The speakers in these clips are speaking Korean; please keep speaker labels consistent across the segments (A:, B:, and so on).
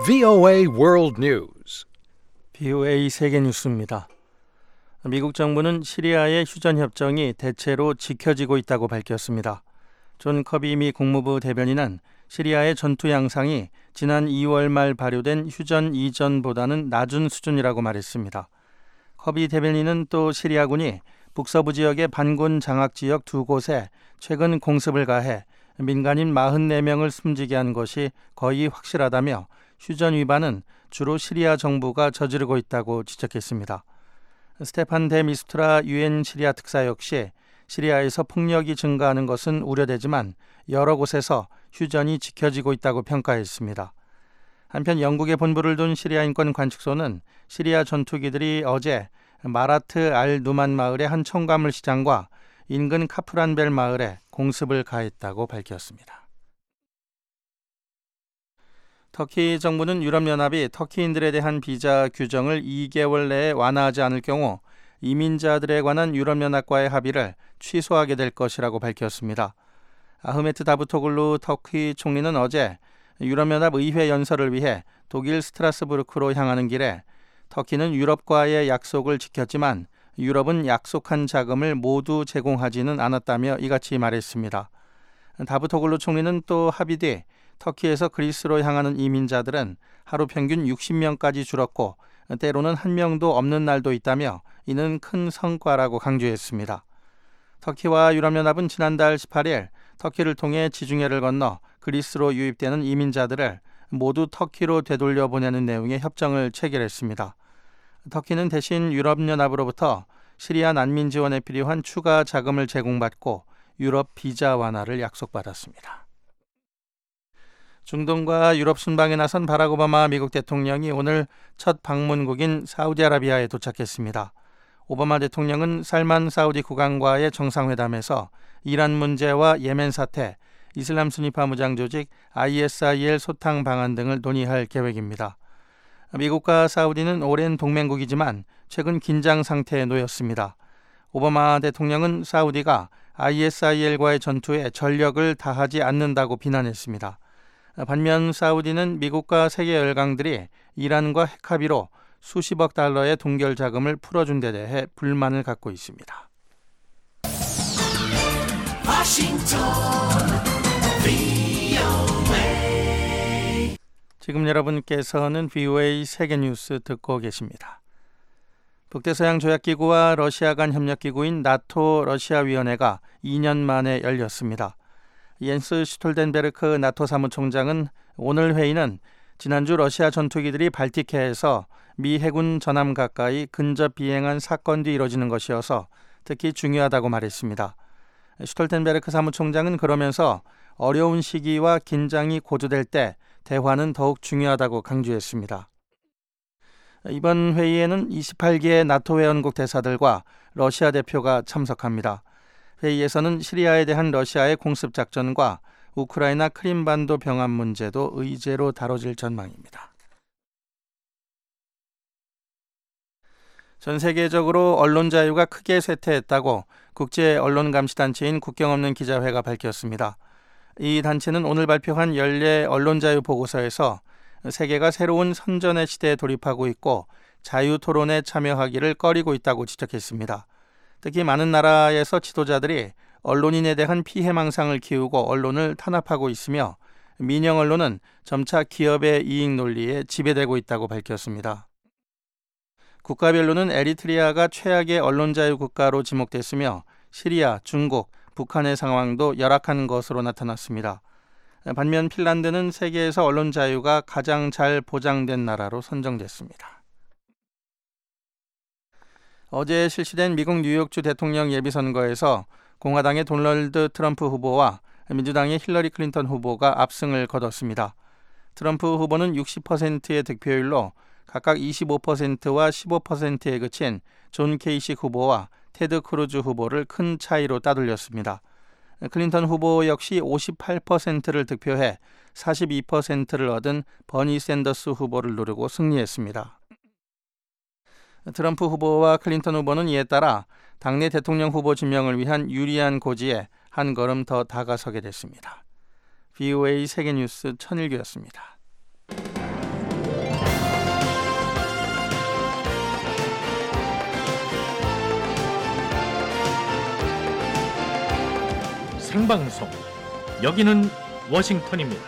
A: VOA World News.
B: VOA 세계 뉴스입니다. 미국 정부는 시리아의 휴전 협정이 대체로 지켜지고 있다고 밝혔습니다. 존 커비 미 국무부 대변인은 시리아의 전투 양상이 지난 2월 말 발효된 휴전 이전보다는 낮은 수준이라고 말했습니다. 커비 대변인은 또 시리아군이 북서부 지역의 반군 장악 지역 2곳에 최근 공습을 가해 민간인 44명을 숨지게 한 것이 거의 확실하다며 휴전 위반은 주로 시리아 정부가 저지르고 있다고 지적했습니다. 스테판 데 미스투라 유엔 시리아 특사 역시 시리아에서 폭력이 증가하는 것은 우려되지만 여러 곳에서 휴전이 지켜지고 있다고 평가했습니다. 한편 영국에 본부를 둔 시리아 인권 관측소는 시리아 전투기들이 어제 마라트 알 누만 마을의 한 청과물 시장과 인근 카프란벨 마을에 공습을 가했다고 밝혔습니다. 터키 정부는 유럽연합이 터키인들에 대한 비자 규정을 2개월 내에 완화하지 않을 경우 이민자들에 관한 유럽연합과의 합의를 취소하게 될 것이라고 밝혔습니다. 아흐메트 다부토글루 터키 총리는 어제 유럽연합 의회 연설을 위해 독일 스트라스부르크로 향하는 길에 터키는 유럽과의 약속을 지켰지만 유럽은 약속한 자금을 모두 제공하지는 않았다며 이같이 말했습니다. 다부토글루 총리는 또 합의 뒤 터키에서 그리스로 향하는 이민자들은 하루 평균 60명까지 줄었고 때로는 한 명도 없는 날도 있다며 이는 큰 성과라고 강조했습니다. 터키와 유럽연합은 지난달 18일 터키를 통해 지중해를 건너 그리스로 유입되는 이민자들을 모두 터키로 되돌려 보내는 내용의 협정을 체결했습니다. 터키는 대신 유럽연합으로부터 시리아 난민 지원에 필요한 추가 자금을 제공받고 유럽 비자 완화를 약속받았습니다. 중동과 유럽 순방에 나선 바락 오바마 미국 대통령이 오늘 첫 방문국인 사우디아라비아에 도착했습니다. 오바마 대통령은 살만 사우디 국왕과의 정상회담에서 이란 문제와 예멘 사태, 이슬람 순위파 무장 조직 ISIL 소탕 방안 등을 논의할 계획입니다. 미국과 사우디는 오랜 동맹국이지만 최근 긴장 상태에 놓였습니다. 오바마 대통령은 사우디가 ISIL과의 전투에 전력을 다하지 않는다고 비난했습니다. 반면 사우디는 미국과 세계 열강들이 이란과 핵합의로 수십억 달러의 동결 자금을 풀어준 데 대해 불만을 갖고 있습니다. 지금 여러분께서는 VOA 세계뉴스 듣고 계십니다. 북대서양 조약기구와 러시아 간 협력기구인 나토 러시아위원회가 2년 만에 열렸습니다. 옌스 슈톨덴베르크 나토 사무총장은 오늘 회의는 지난주 러시아 전투기들이 발틱해에서 미 해군 전함 가까이 근접 비행한 사건 뒤 이뤄지는 것이어서 특히 중요하다고 말했습니다. 슈톨텐베르크 사무총장은 그러면서 어려운 시기와 긴장이 고조될 때 대화는 더욱 중요하다고 강조했습니다. 이번 회의에는 28개의 나토 회원국 대사들과 러시아 대표가 참석합니다. 회의에서는 시리아에 대한 러시아의 공습작전과 우크라이나 크림반도 병합 문제도 의제로 다뤄질 전망입니다. 전 세계적으로 언론 자유가 크게 쇠퇴했다고 국제 언론감시단체인 국경없는 기자회가 밝혔습니다. 이 단체는 오늘 발표한 연례 언론자유 보고서에서 세계가 새로운 선전의 시대에 돌입하고 있고 자유 토론에 참여하기를 꺼리고 있다고 지적했습니다. 특히 많은 나라에서 지도자들이 언론인에 대한 피해망상을 키우고 언론을 탄압하고 있으며 민영 언론은 점차 기업의 이익 논리에 지배되고 있다고 밝혔습니다. 국가별로는 에리트리아가 최악의 언론자유 국가로 지목됐으며 시리아, 중국, 북한의 상황도 열악한 것으로 나타났습니다. 반면 핀란드는 세계에서 언론 자유가 가장 잘 보장된 나라로 선정됐습니다. 어제 실시된 미국 뉴욕주 대통령 예비선거에서 공화당의 도널드 트럼프 후보와 민주당의 힐러리 클린턴 후보가 압승을 거뒀습니다. 트럼프 후보는 60%의 득표율로 각각 25%와 15%에 그친 존 케이식 후보와 테드 크루즈 후보를 큰 차이로 따돌렸습니다. 클린턴 후보 역시 58%를 득표해 42%를 얻은 버니 샌더스 후보를 누르고 승리했습니다. 트럼프 후보와 클린턴 후보는 이에 따라 당내 대통령 후보 지명을 위한 유리한 고지에 한 걸음 더 다가서게 됐습니다. VOA 세계뉴스 천일규였습니다.
C: 생방송. 여기는 워싱턴입니다.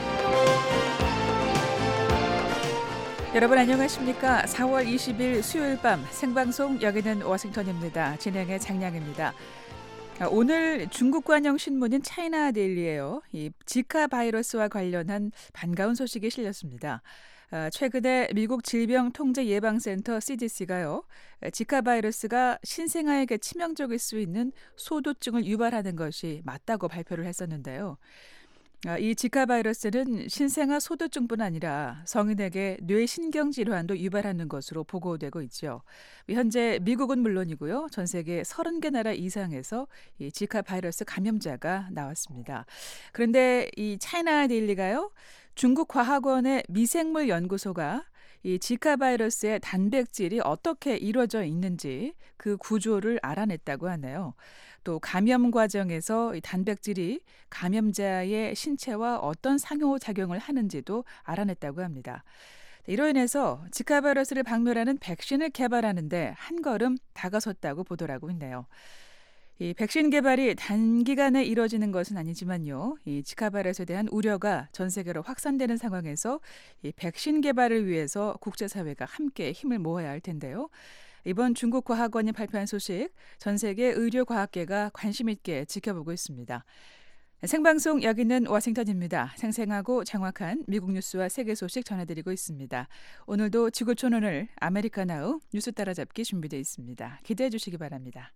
D: 여러분 안녕하십니까? 4월 20일 수요일 밤 생방송 여기는 워싱턴입니다. 진행의 장량입니다. 오늘 중국관영 신문인 차이나 데일리예요. 이 지카 바이러스와 관련한 반가운 소식이 실렸습니다. 최근에 미국 질병통제예방센터 CDC가요. 지카 바이러스가 신생아에게 치명적일 수 있는 소두증을 유발하는 것이 맞다고 발표를 했었는데요. 이 지카 바이러스는 신생아 소두증뿐 아니라 성인에게 뇌신경 질환도 유발하는 것으로 보고되고 있죠. 현재 미국은 물론이고요. 전 세계 30개 나라 이상에서 이 지카 바이러스 감염자가 나왔습니다. 그런데 이 차이나 데일리가요. 중국 과학원의 미생물 연구소가 이 지카 바이러스의 단백질이 어떻게 이루어져 있는지 그 구조를 알아냈다고 하네요. 또 감염 과정에서 이 단백질이 감염자의 신체와 어떤 상호작용을 하는지도 알아냈다고 합니다. 이로 인해서 지카 바이러스를 박멸하는 백신을 개발하는데 한 걸음 다가섰다고 보도하고 있네요. 이 백신 개발이 단기간에 이루어지는 것은 아니지만요. 이 지카 바이러스에 대한 우려가 전 세계로 확산되는 상황에서 이 백신 개발을 위해서 국제사회가 함께 힘을 모아야 할 텐데요. 이번 중국 과학원이 발표한 소식, 전 세계 의료과학계가 관심 있게 지켜보고 있습니다. 생방송 여기는 워싱턴입니다. 생생하고 정확한 미국 뉴스와 세계 소식 전해드리고 있습니다. 오늘도 지구촌 오늘 아메리카나우 뉴스 따라잡기 준비되어 있습니다. 기대해 주시기 바랍니다.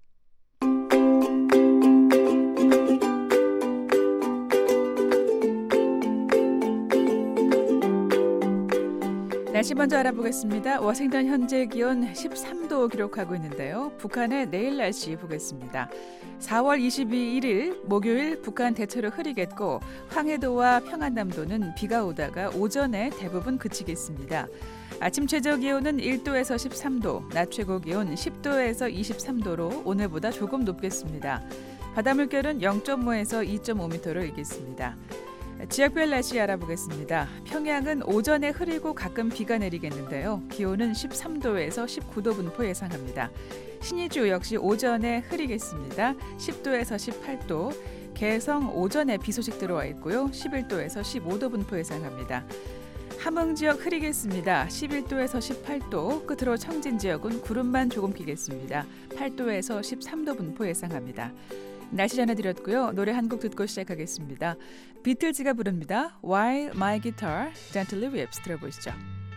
D: 날씨 먼저 알아보겠습니다. 워싱턴 현재 기온 13도 기록하고 있는데요. 북한의 내일 날씨 보겠습니다. 4월 22일 목요일 북한 대체로 흐리겠고 황해도와 평안남도는 비가 오다가 오전에 대부분 그치겠습니다. 아침 최저 기온은 1도에서 13도, 낮 최고 기온 10도에서 23도로 오늘보다 조금 높겠습니다. 바다 물결은 0.5에서 2.5m를 일겠습니다. 지역별 날씨 알아보겠습니다. 평양은 오전에 흐리고 가끔 비가 내리겠는데요. 기온은 13도에서 19도 분포 예상합니다. 신의주 역시 오전에 흐리겠습니다. 10도에서 18도. 개성 오전에 비 소식 들어와 있고요. 11도에서 15도 분포 예상합니다. 함흥 지역 흐리겠습니다. 11도에서 18도. 끝으로 청진 지역은 구름만 조금 끼겠습니다. 8도에서 13도 분포 예상합니다. 날씨 전해드렸고요. 노래 한 곡 듣고 시작하겠습니다. 비틀즈가 부릅니다. While My Guitar Gently Weeps 들어보시죠.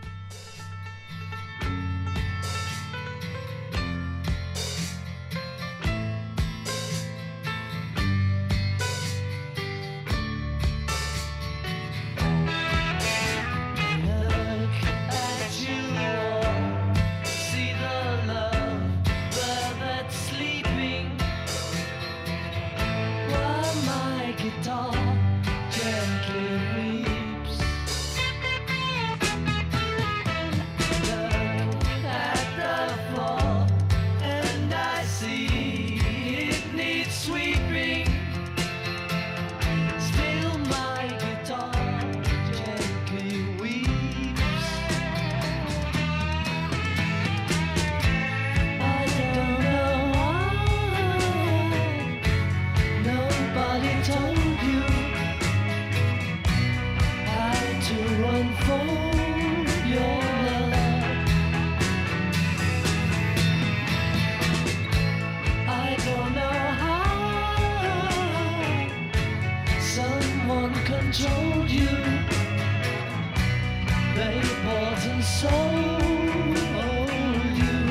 E: Controlled you, they bought and sold you.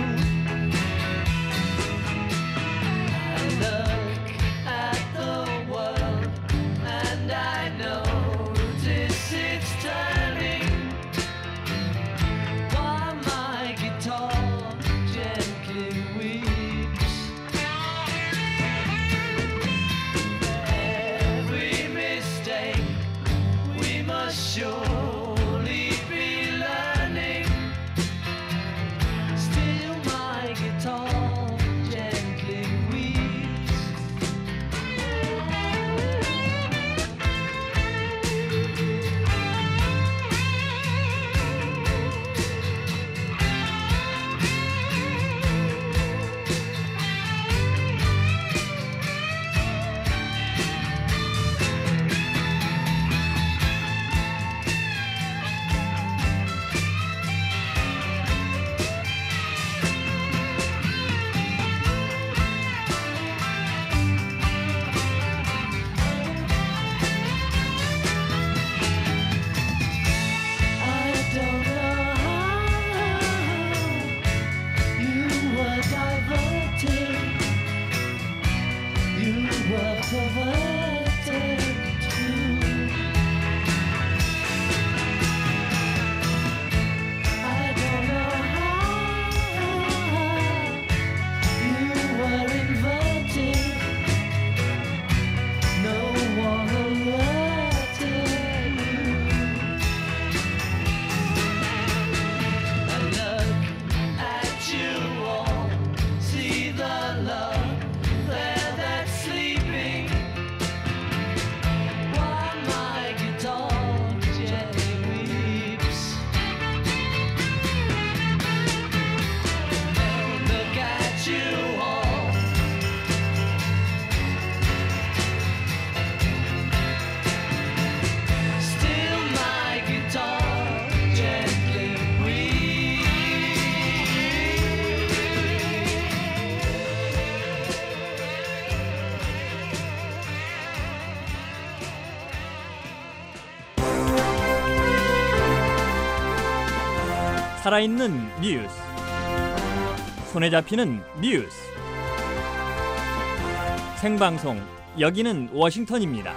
E: I look at the world and I notice it's turning. While my guitar gently weeps. Every mistake we must surely be learning. Still my guitar gently weeps.
F: 살아있는 뉴스, 손에 잡히는 뉴스, 생방송 여기는 워싱턴입니다.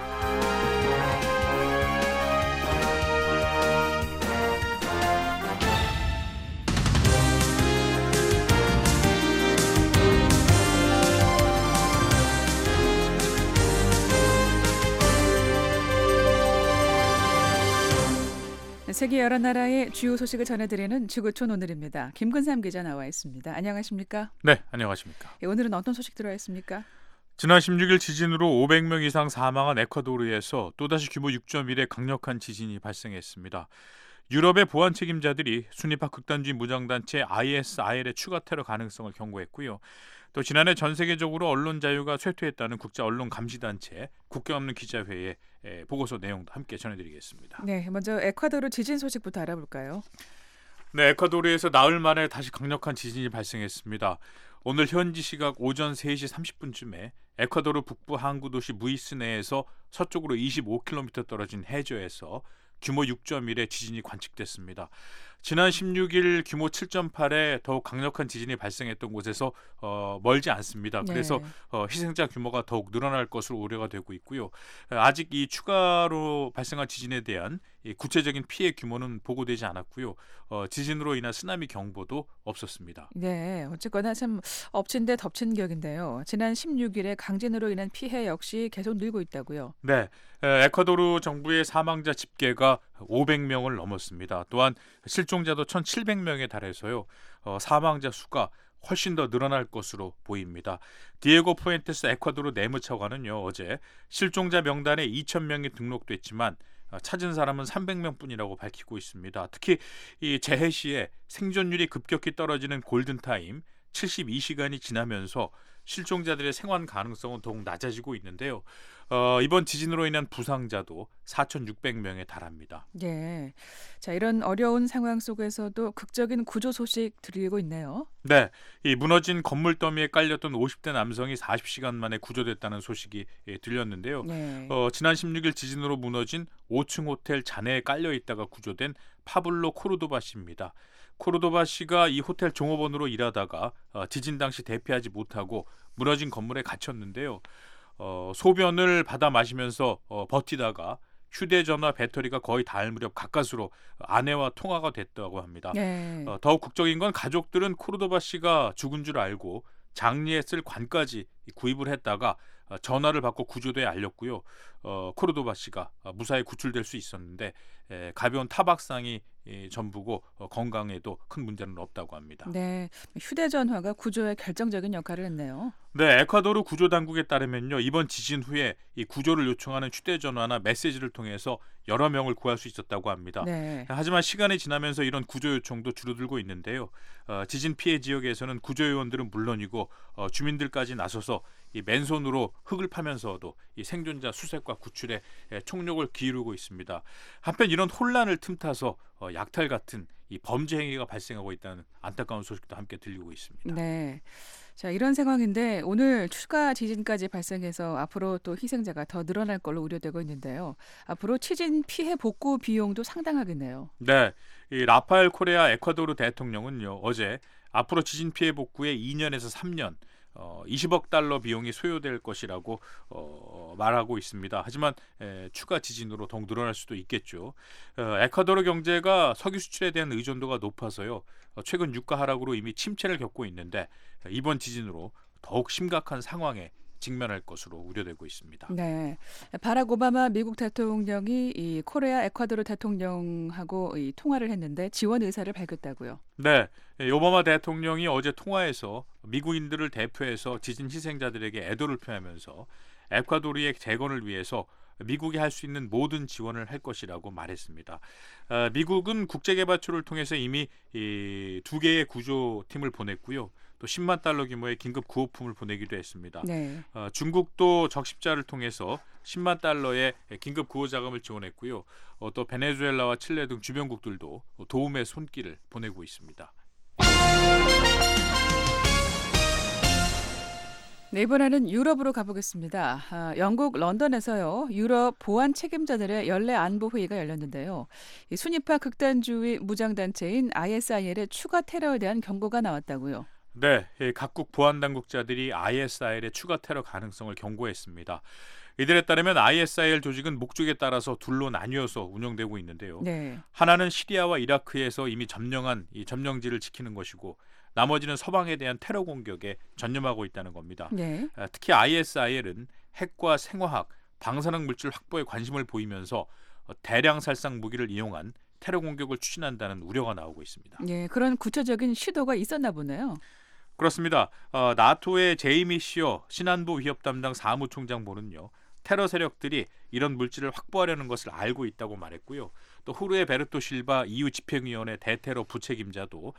D: 세계 여러 나라의 주요 소식을 전해드리는 지구촌 오늘입니다. 김근삼 기자 나와 있습니다. 안녕하십니까?
G: 네, 안녕하십니까?
D: 오늘은 어떤 소식 들어와 있습니까?
G: 지난 16일 지진으로 500명 이상 사망한 에콰도르에서 또다시 규모 6.1의 강력한 지진이 발생했습니다. 유럽의 보안 책임자들이 순위파 극단주의 무장단체 ISIL의 추가 테러 가능성을 경고했고요. 또 지난해 전 세계적으로 언론 자유가 쇠퇴했다는 국제 언론 감시 단체 국경 없는 기자회의 보고서 내용도 함께 전해드리겠습니다.
D: 네, 먼저 에콰도르 지진 소식부터 알아볼까요?
G: 네, 에콰도르에서 나흘 만에 다시 강력한 지진이 발생했습니다. 오늘 현지 시각 오전 3시 30분쯤에 에콰도르 북부 항구 도시 무이스 내에서 서쪽으로 25km 떨어진 해저에서 규모 6.1의 지진이 관측됐습니다. 지난 16일 규모 7.8의 더욱 강력한 지진이 발생했던 곳에서 멀지 않습니다. 그래서 희생자 규모가 더욱 늘어날 것으로 우려가 되고 있고요. 아직 이 추가로 발생한 지진에 대한 이 구체적인 피해 규모는 보고되지 않았고요. 지진으로 인한 쓰나미 경보도 없었습니다.
D: 네, 어쨌거나 참 엎친 데 덮친 격인데요. 지난 16일에 강진으로 인한 피해 역시 계속 늘고 있다고요.
G: 네, 에콰도르 정부의 사망자 집계가 500명을 넘었습니다. 또한 실종자도 1,700명에 달해서요. 사망자 수가 훨씬 더 늘어날 것으로 보입니다. 디에고 푸엔테스 에콰도르 내무차관은요, 어제 실종자 명단에 2,000명이 등록됐지만 찾은 사람은 300명뿐이라고 밝히고 있습니다. 특히 이 재해 시에 생존율이 급격히 떨어지는 골든타임 72시간이 지나면서 실종자들의 생還 가능성은 더욱 낮아지고 있는데요. 이번 지진으로 인한 부상자도 4,600명에 달합니다.
D: 네, 자 이런 어려운 상황 속에서도 극적인 구조 소식 들리고 있네요.
G: 네, 이 무너진 건물 더미에 깔렸던 50대 남성이 40시간 만에 구조됐다는 소식이 들렸는데요.
D: 네.
G: 지난 16일 지진으로 무너진 5층 호텔 잔해에 깔려 있다가 구조된 파블로 코르도바 씨입니다. 코르도바 씨가 이 호텔 종업원으로 일하다가 지진 당시 대피하지 못하고 무너진 건물에 갇혔는데요. 소변을 받아 마시면서 버티다가 휴대전화 배터리가 거의 닿을 무렵 가까스로 아내와 통화가 됐다고 합니다.
D: 네.
G: 더욱 극적인 건 가족들은 코르도바 씨가 죽은 줄 알고 장리에 쓸 관까지 구입을 했다가 전화를 받고 구조대에 알렸고요. 코르도바 씨가 무사히 구출될 수 있었는데 가벼운 타박상이 전부고 건강에도 큰 문제는 없다고 합니다.
D: 네, 휴대전화가 구조에 결정적인 역할을 했네요.
G: 네, 에콰도르 구조당국에 따르면요, 이번 지진 후에 이 구조를 요청하는 휴대전화나 메시지를 통해서 여러 명을 구할 수 있었다고 합니다.
D: 네.
G: 하지만 시간이 지나면서 이런 구조 요청도 줄어들고 있는데요. 지진 피해 지역에서는 구조요원들은 물론이고 주민들까지 나서서 이 맨손으로 흙을 파면서도 이 생존자 수색과 구출에 총력을 기울이고 있습니다. 한편 이런 혼란을 틈타서 약탈 같은 이 범죄 행위가 발생하고 있다는 안타까운 소식도 함께 들리고 있습니다.
D: 네. 자, 이런 상황인데 오늘 추가 지진까지 발생해서 앞으로 또 희생자가 더 늘어날 걸로 우려되고 있는데요. 앞으로 지진 피해 복구 비용도 상당하겠네요.
G: 네, 이 라파엘 코레아 에콰도르 대통령은요, 어제 앞으로 지진 피해 복구에 2년에서 3년 20억 달러 비용이 소요될 것이라고 말하고 있습니다. 하지만 추가 지진으로 더욱 늘어날 수도 있겠죠. 에콰도르 경제가 석유 수출에 대한 의존도가 높아서요. 최근 유가 하락으로 이미 침체를 겪고 있는데 이번 지진으로 더욱 심각한 상황에 직면할 것으로 우려되고 있습니다.
D: 네, 바락 오바마 미국 대통령이 이 코레아 에콰도르 대통령하고 이 통화를 했는데 지원 의사를 밝혔다고요.
G: 네, 오바마 대통령이 어제 통화에서 미국인들을 대표해서 지진 희생자들에게 애도를 표하면서 에콰도르의 재건을 위해서 미국이 할 수 있는 모든 지원을 할 것이라고 말했습니다. 미국은 국제개발처를 통해서 이미 이 2개의 구조팀을 보냈고요. 또 10만 달러 규모의 긴급 구호품을 보내기도 했습니다.
D: 네.
G: 중국도 적십자를 통해서 10만 달러의 긴급 구호 자금을 지원했고요. 또 베네수엘라와 칠레 등 주변국들도 도움의 손길을 보내고 있습니다.
D: 네, 이번에는 유럽으로 가보겠습니다. 영국 런던에서요, 유럽 보안 책임자들의 연례 안보 회의가 열렸는데요. 이 순위파 극단주의 무장단체인 ISIL의 추가 테러에 대한 경고가 나왔다고요.
G: 네, 각국 보안 당국자들이 ISIL의 추가 테러 가능성을 경고했습니다. 이들에 따르면 ISIL 조직은 목적에 따라서 둘로 나뉘어서 운영되고 있는데요.
D: 네.
G: 하나는 시리아와 이라크에서 이미 점령한 이 점령지를 지키는 것이고, 나머지는 서방에 대한 테러 공격에 전념하고 있다는 겁니다.
D: 네.
G: 특히 ISIL은 핵과 생화학, 방사능 물질 확보에 관심을 보이면서 대량 살상 무기를 이용한 테러 공격을 추진한다는 우려가 나오고 있습니다.
D: 예, 그런 구체적인 시도가 있었나 보네요.
G: 그렇습니다. 나토의 제이미 시어 신안보 위협 담당 사무총장보는요, 테러 세력들이 이런 물질을 확보하려는 것을 알고 있다고 말했고요. 또 후르에 베르토 실바 EU 집행위원회 대테러 부책임자도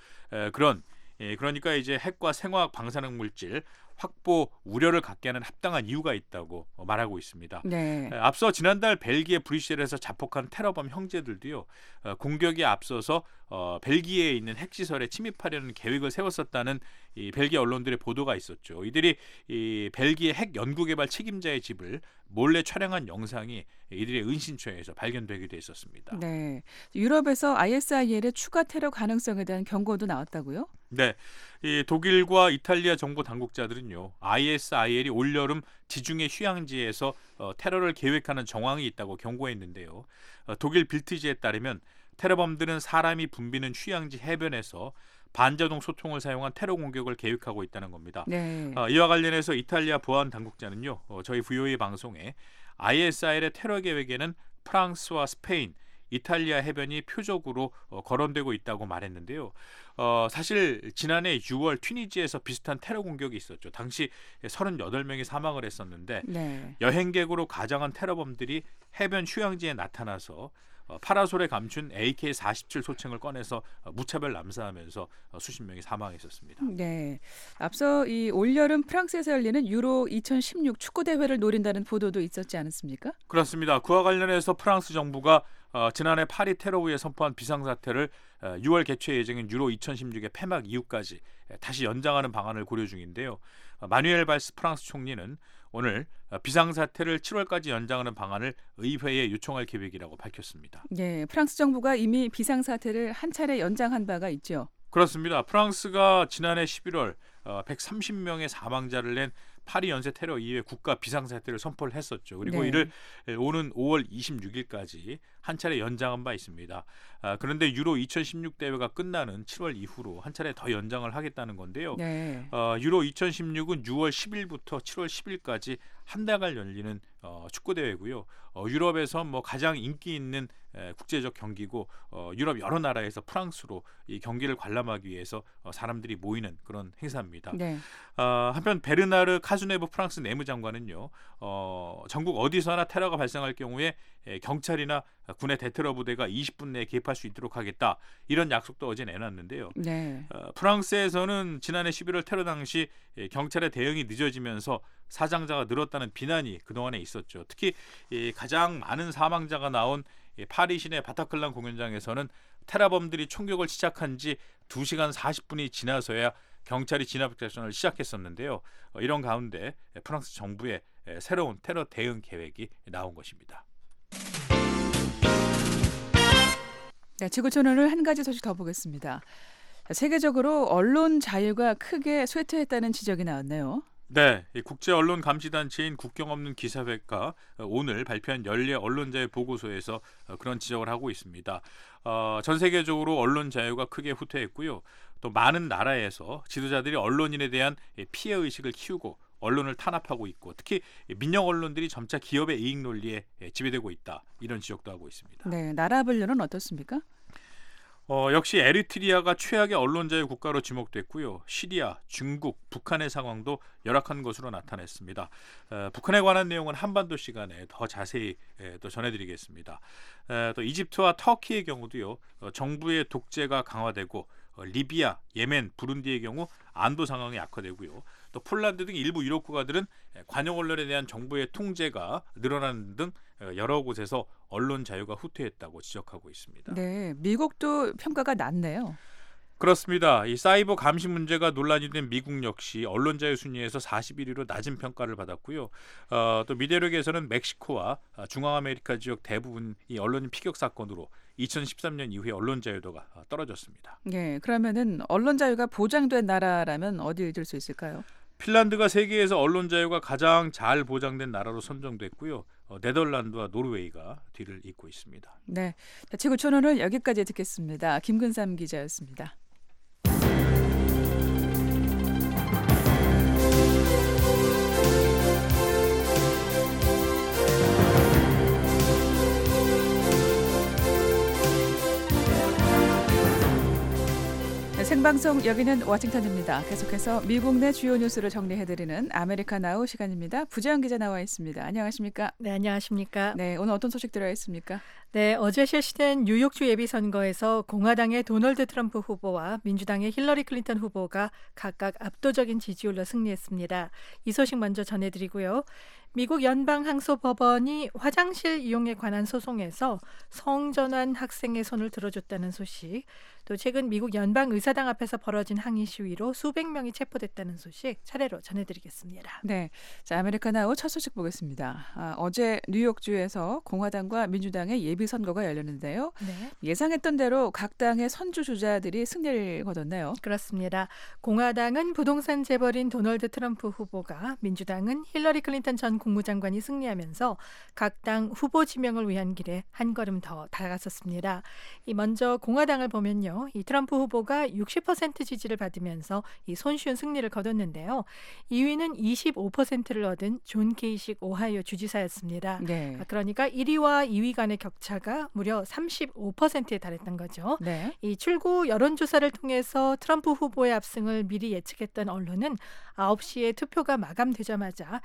G: 그러니까 이제 핵과 생화학 방사능 물질 확보 우려를 갖게 하는 합당한 이유가 있다고 말하고 있습니다.
D: 네.
G: 앞서 지난달 벨기에 브뤼셀에서 자폭한 테러범 형제들도요, 공격에 앞서서 벨기에에 있는 핵시설에 침입하려는 계획을 세웠었다는 이 벨기에 언론들의 보도가 있었죠. 이들이 이 벨기에 핵 연구개발 책임자의 집을 몰래 촬영한 영상이 이들의 은신처에서 발견되기도 했었습니다.
D: 네. 유럽에서 ISIL의 추가 테러 가능성에 대한 경고도 나왔다고요?
G: 네, 이 독일과 이탈리아 정보 당국자들은요, ISIL이 올여름 지중해 휴양지에서 테러를 계획하는 정황이 있다고 경고했는데요. 독일 빌트지에 따르면 테러범들은 사람이 붐비는 휴양지 해변에서 반자동 소총을 사용한 테러 공격을 계획하고 있다는 겁니다.
D: 네.
G: 이와 관련해서 이탈리아 보안 당국자는요, 저희 VOA 방송에 ISIL의 테러 계획에는 프랑스와 스페인, 이탈리아 해변이 표적으로 거론되고 있다고 말했는데요. 사실 지난해 6월 튀니지에서 비슷한 테러 공격이 있었죠. 당시 38명이 사망을 했었는데,
D: 네.
G: 여행객으로 가장한 테러범들이 해변 휴양지에 나타나서 파라솔에 감춘 AK-47 소총을 꺼내서 무차별 남사하면서 수십 명이 사망했었습니다.
D: 네. 앞서 이 올여름 프랑스에서 열리는 유로 2016 축구 대회를 노린다는 보도도 있었지 않았습니까?
G: 그렇습니다. 그와 관련해서 프랑스 정부가 지난해 파리 테러 후에 선포한 비상사태를 6월 개최 예정인 유로 2016의 폐막 이후까지 다시 연장하는 방안을 고려 중인데요. 마누엘 발스 프랑스 총리는 오늘 비상사태를 7월까지 연장하는 방안을 의회에 요청할 계획이라고 밝혔습니다.
D: 네. 프랑스 정부가 이미 비상사태를 한 차례 연장한 바가 있죠.
G: 그렇습니다. 프랑스가 지난해 11월 130명의 사망자를 낸 파리 연쇄 테러 이후에 국가 비상사태를 선포를 했었죠. 그리고
D: 네.
G: 이를 오는 5월 26일까지 한 차례 연장한 바 있습니다. 그런데 유로 2016 대회가 끝나는 7월 이후로 한 차례 더 연장을 하겠다는 건데요.
D: 네.
G: 유로 2016은 6월 10일부터 7월 10일까지 한 달간 열리는 축구 대회고요. 유럽에서 뭐 가장 인기 있는 국제적 경기고, 유럽 여러 나라에서 프랑스로 이 경기를 관람하기 위해서 사람들이 모이는 그런 행사입니다.
D: 네.
G: 한편 베르나르 카즈네브 프랑스 내무장관은요, 전국 어디서나 테러가 발생할 경우에 경찰이나 군의 대테러 부대가 20분 내에 개입할 수 있도록 하겠다, 이런 약속도 어제 내놨는데요.
D: 네.
G: 프랑스에서는 지난해 11월 테러 당시 경찰의 대응이 늦어지면서 사상자가 늘었다는 비난이 그동안에 있었죠. 특히 가장 많은 사망자가 나온 파리 시내 바타클란 공연장에서는 테러범들이 총격을 시작한 지 2시간 40분이 지나서야 경찰이 진압 작전을 시작했었는데요. 이런 가운데 프랑스 정부의 새로운 테러 대응 계획이 나온 것입니다.
D: 네, 지구촌 오늘 한 가지 소식 더 보겠습니다. 세계적으로 언론 자유가 크게 쇠퇴했다는 지적이 나왔네요.
G: 네, 이 국제 언론 감시 단체인 국경 없는 기사회가 오늘 발표한 연례 언론 자유 보고서에서 그런 지적을 하고 있습니다. 전 세계적으로 언론 자유가 크게 후퇴했고요. 또 많은 나라에서 지도자들이 언론인에 대한 피해 의식을 키우고 언론을 탄압하고 있고, 특히 민영 언론들이 점차 기업의 이익 논리에 지배되고 있다, 이런 지적도 하고 있습니다.
D: 네, 나라 분류는 어떻습니까?
G: 역시 에리트리아가 최악의 언론 자유 국가로 지목됐고요. 시리아, 중국, 북한의 상황도 열악한 것으로 나타났습니다. 북한에 관한 내용은 한반도 시간에 더 자세히 또 전해드리겠습니다. 또 이집트와 터키의 경우도요, 정부의 독재가 강화되고, 리비아, 예멘, 부룬디의 경우 안보 상황이 악화되고요. 또 폴란드 등 일부 유럽 국가들은 관영 언론에 대한 정부의 통제가 늘어나는 등 여러 곳에서 언론 자유가 후퇴했다고 지적하고 있습니다.
D: 네, 미국도 평가가 낮네요.
G: 그렇습니다. 이 사이버 감시 문제가 논란이 된 미국 역시 언론 자유 순위에서 41위로 낮은 평가를 받았고요. 또 미대륙에서는 멕시코와 중앙 아메리카 지역 대부분 이 언론인 피격 사건으로 2013년 이후에 언론 자유도가 떨어졌습니다.
D: 네, 그러면은 언론 자유가 보장된 나라라면 어디를 들 수 있을까요?
G: 핀란드가 세계에서 언론 자유가 가장 잘 보장된 나라로 선정됐고요. 네덜란드와 노르웨이가 뒤를 잇고 있습니다.
D: 네, 자, 지구촌오늘 여기까지 듣겠습니다. 김근삼 기자였습니다. 네, 생방송 여기는 워싱턴입니다. 계속해서 미국 내 주요 뉴스를 정리해드리는 아메리카나우 시간입니다. 부재영 기자 나와 있습니다. 안녕하십니까?
H: 네, 안녕하십니까?
D: 네, 오늘 어떤 소식 들어 있습니까?
H: 네, 어제 실시된 뉴욕주 예비선거에서 공화당의 도널드 트럼프 후보와 민주당의 힐러리 클린턴 후보가 각각 압도적인 지지율로 승리했습니다. 이 소식 먼저 전해드리고요. 미국 연방항소법원이 화장실 이용에 관한 소송에서 성전환 학생의 손을 들어줬다는 소식, 또 최근 미국 연방의사당 앞에서 벌어진 항의 시위로 수백 명이 체포됐다는 소식 차례로 전해드리겠습니다.
D: 네, 자 아메리카나우 첫 소식 보겠습니다. 어제 뉴욕주에서 공화당과 민주당의 예비선거가 열렸는데요.
H: 네.
D: 예상했던 대로 각 당의 선주 주자들이 승리를 거뒀네요.
H: 그렇습니다. 공화당은 부동산 재벌인 도널드 트럼프 후보가, 민주당은 힐러리 클린턴 전 국무장관이 승리하면서 각 당 후보 지명을 위한 길에 한 걸음 더 다가섰습니다. 먼저 공화당을 보면요. 이 트럼프 후보가 60% 지지를 받으면서 이 손쉬운 승리를 거뒀는데요. 2위는 25%를 얻은 존 케이식 오하이오 주지사였습니다.
D: 네.
H: 그러니까 1위와 2위 간의 격차가 무려 35%에 달했던 거죠.
D: 네.
H: 이 출구 여론조사를 통해서 트럼프 후보의 압승을 미리 예측했던 언론은 9시에 투표가 마감되자마자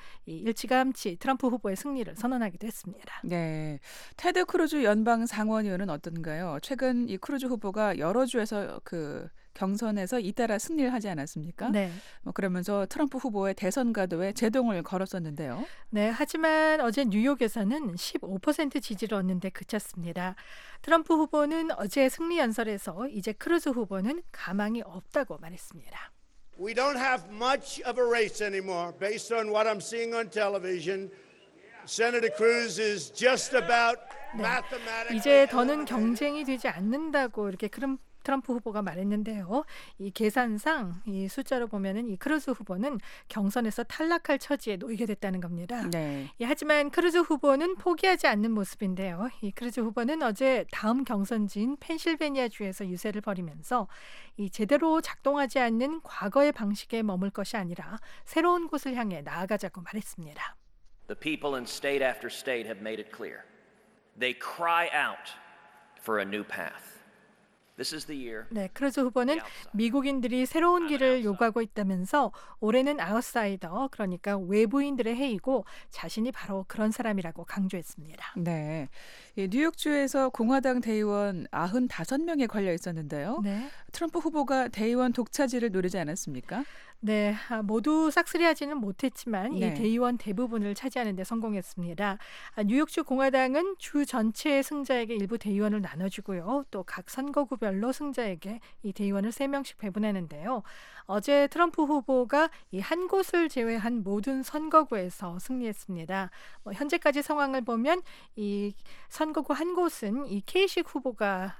H: 일찌감치 트럼프 후보의 승리를 선언하기도 했습니다.
D: 네, 테드 크루즈 연방 상원의원은 어떤가요? 최근 이 크루즈 후보가 여러 주에서 그 경선에서 잇따라 승리를 하지 않았습니까?
H: 네.
D: 그러면서 트럼프 후보의 대선 가도에 제동을 걸었었는데요.
H: 네, 하지만 어제 뉴욕에서는 15% 지지를 얻는데 그쳤습니다. 트럼프 후보는 어제 승리 연설에서 이제 크루즈 후보는 가망이 없다고 말했습니다.
I: We don't have much of a race anymore based on what I'm seeing on television. Senator Cruz is just about mathematically.
H: 이제 더는 경쟁이 되지 않는다고 이렇게 트럼프 후보가 말했는데요. 이 계산상 이 숫자로 보면은 이 크루즈 후보는 경선에서 탈락할 처지에 놓이게 됐다는 겁니다.
D: 네.
H: 하지만 크루즈 후보는 포기하지 않는 모습인데요. 이 크루즈 후보는 어제 다음 경선지인 펜실베니아 주에서 유세를 벌이면서 이 제대로 작동하지 않는 과거의 방식에 머물 것이 아니라 새로운 곳을 향해 나아가자고 말했습니다.
J: The people in state after state have made it clear. They cry out for a new path. This is the year.
H: 네, 크루즈 후보는 미국인들이 새로운 길을 요구하고 있다면서 올해는 아웃사이더, 그러니까 외부인들의 해이고 자신이 바로 그런 사람이라고 강조했습니다.
D: 네, 이 뉴욕주에서 공화당 대의원 95명에 걸려 있었는데요.
H: 네.
D: 트럼프 후보가 대의원 독차지를 노리지 않았습니까?
H: 네, 모두 싹쓸이하지는 못했지만
D: 네.
H: 이 대의원 대부분을 차지하는 데 성공했습니다. 뉴욕주 공화당은 주 전체의 승자에게 일부 대의원을 나눠주고요. 또 각 선거구별로 승자에게 이 대의원을 3명씩 배분하는데요. 어제 트럼프 후보가 이 한 곳을 제외한 모든 선거구에서 승리했습니다. 현재까지 상황을 보면 이 선거구 한 곳은 이 케이식 후보가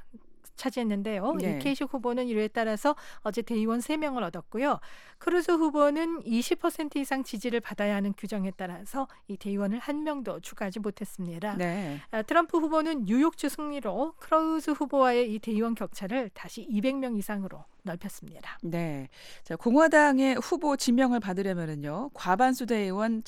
H: 차지했는데요.
D: 네.
H: 이 케이식 후보는 이에 따라서 어제 대의원 3명을 얻었고요. 크루즈 후보는 20% 이상 지지를 받아야 하는 규정에 따라서 이 대의원을 한 명도 추가하지 못했습니다.
D: 네.
H: 트럼프 후보는 뉴욕주 승리로 크루즈 후보와의 이 대의원 격차를 다시 200명 이상으로 넓혔습니다.
D: 네. 자, 공화당의 후보 지명을 받으려면은요. 과반수 대의원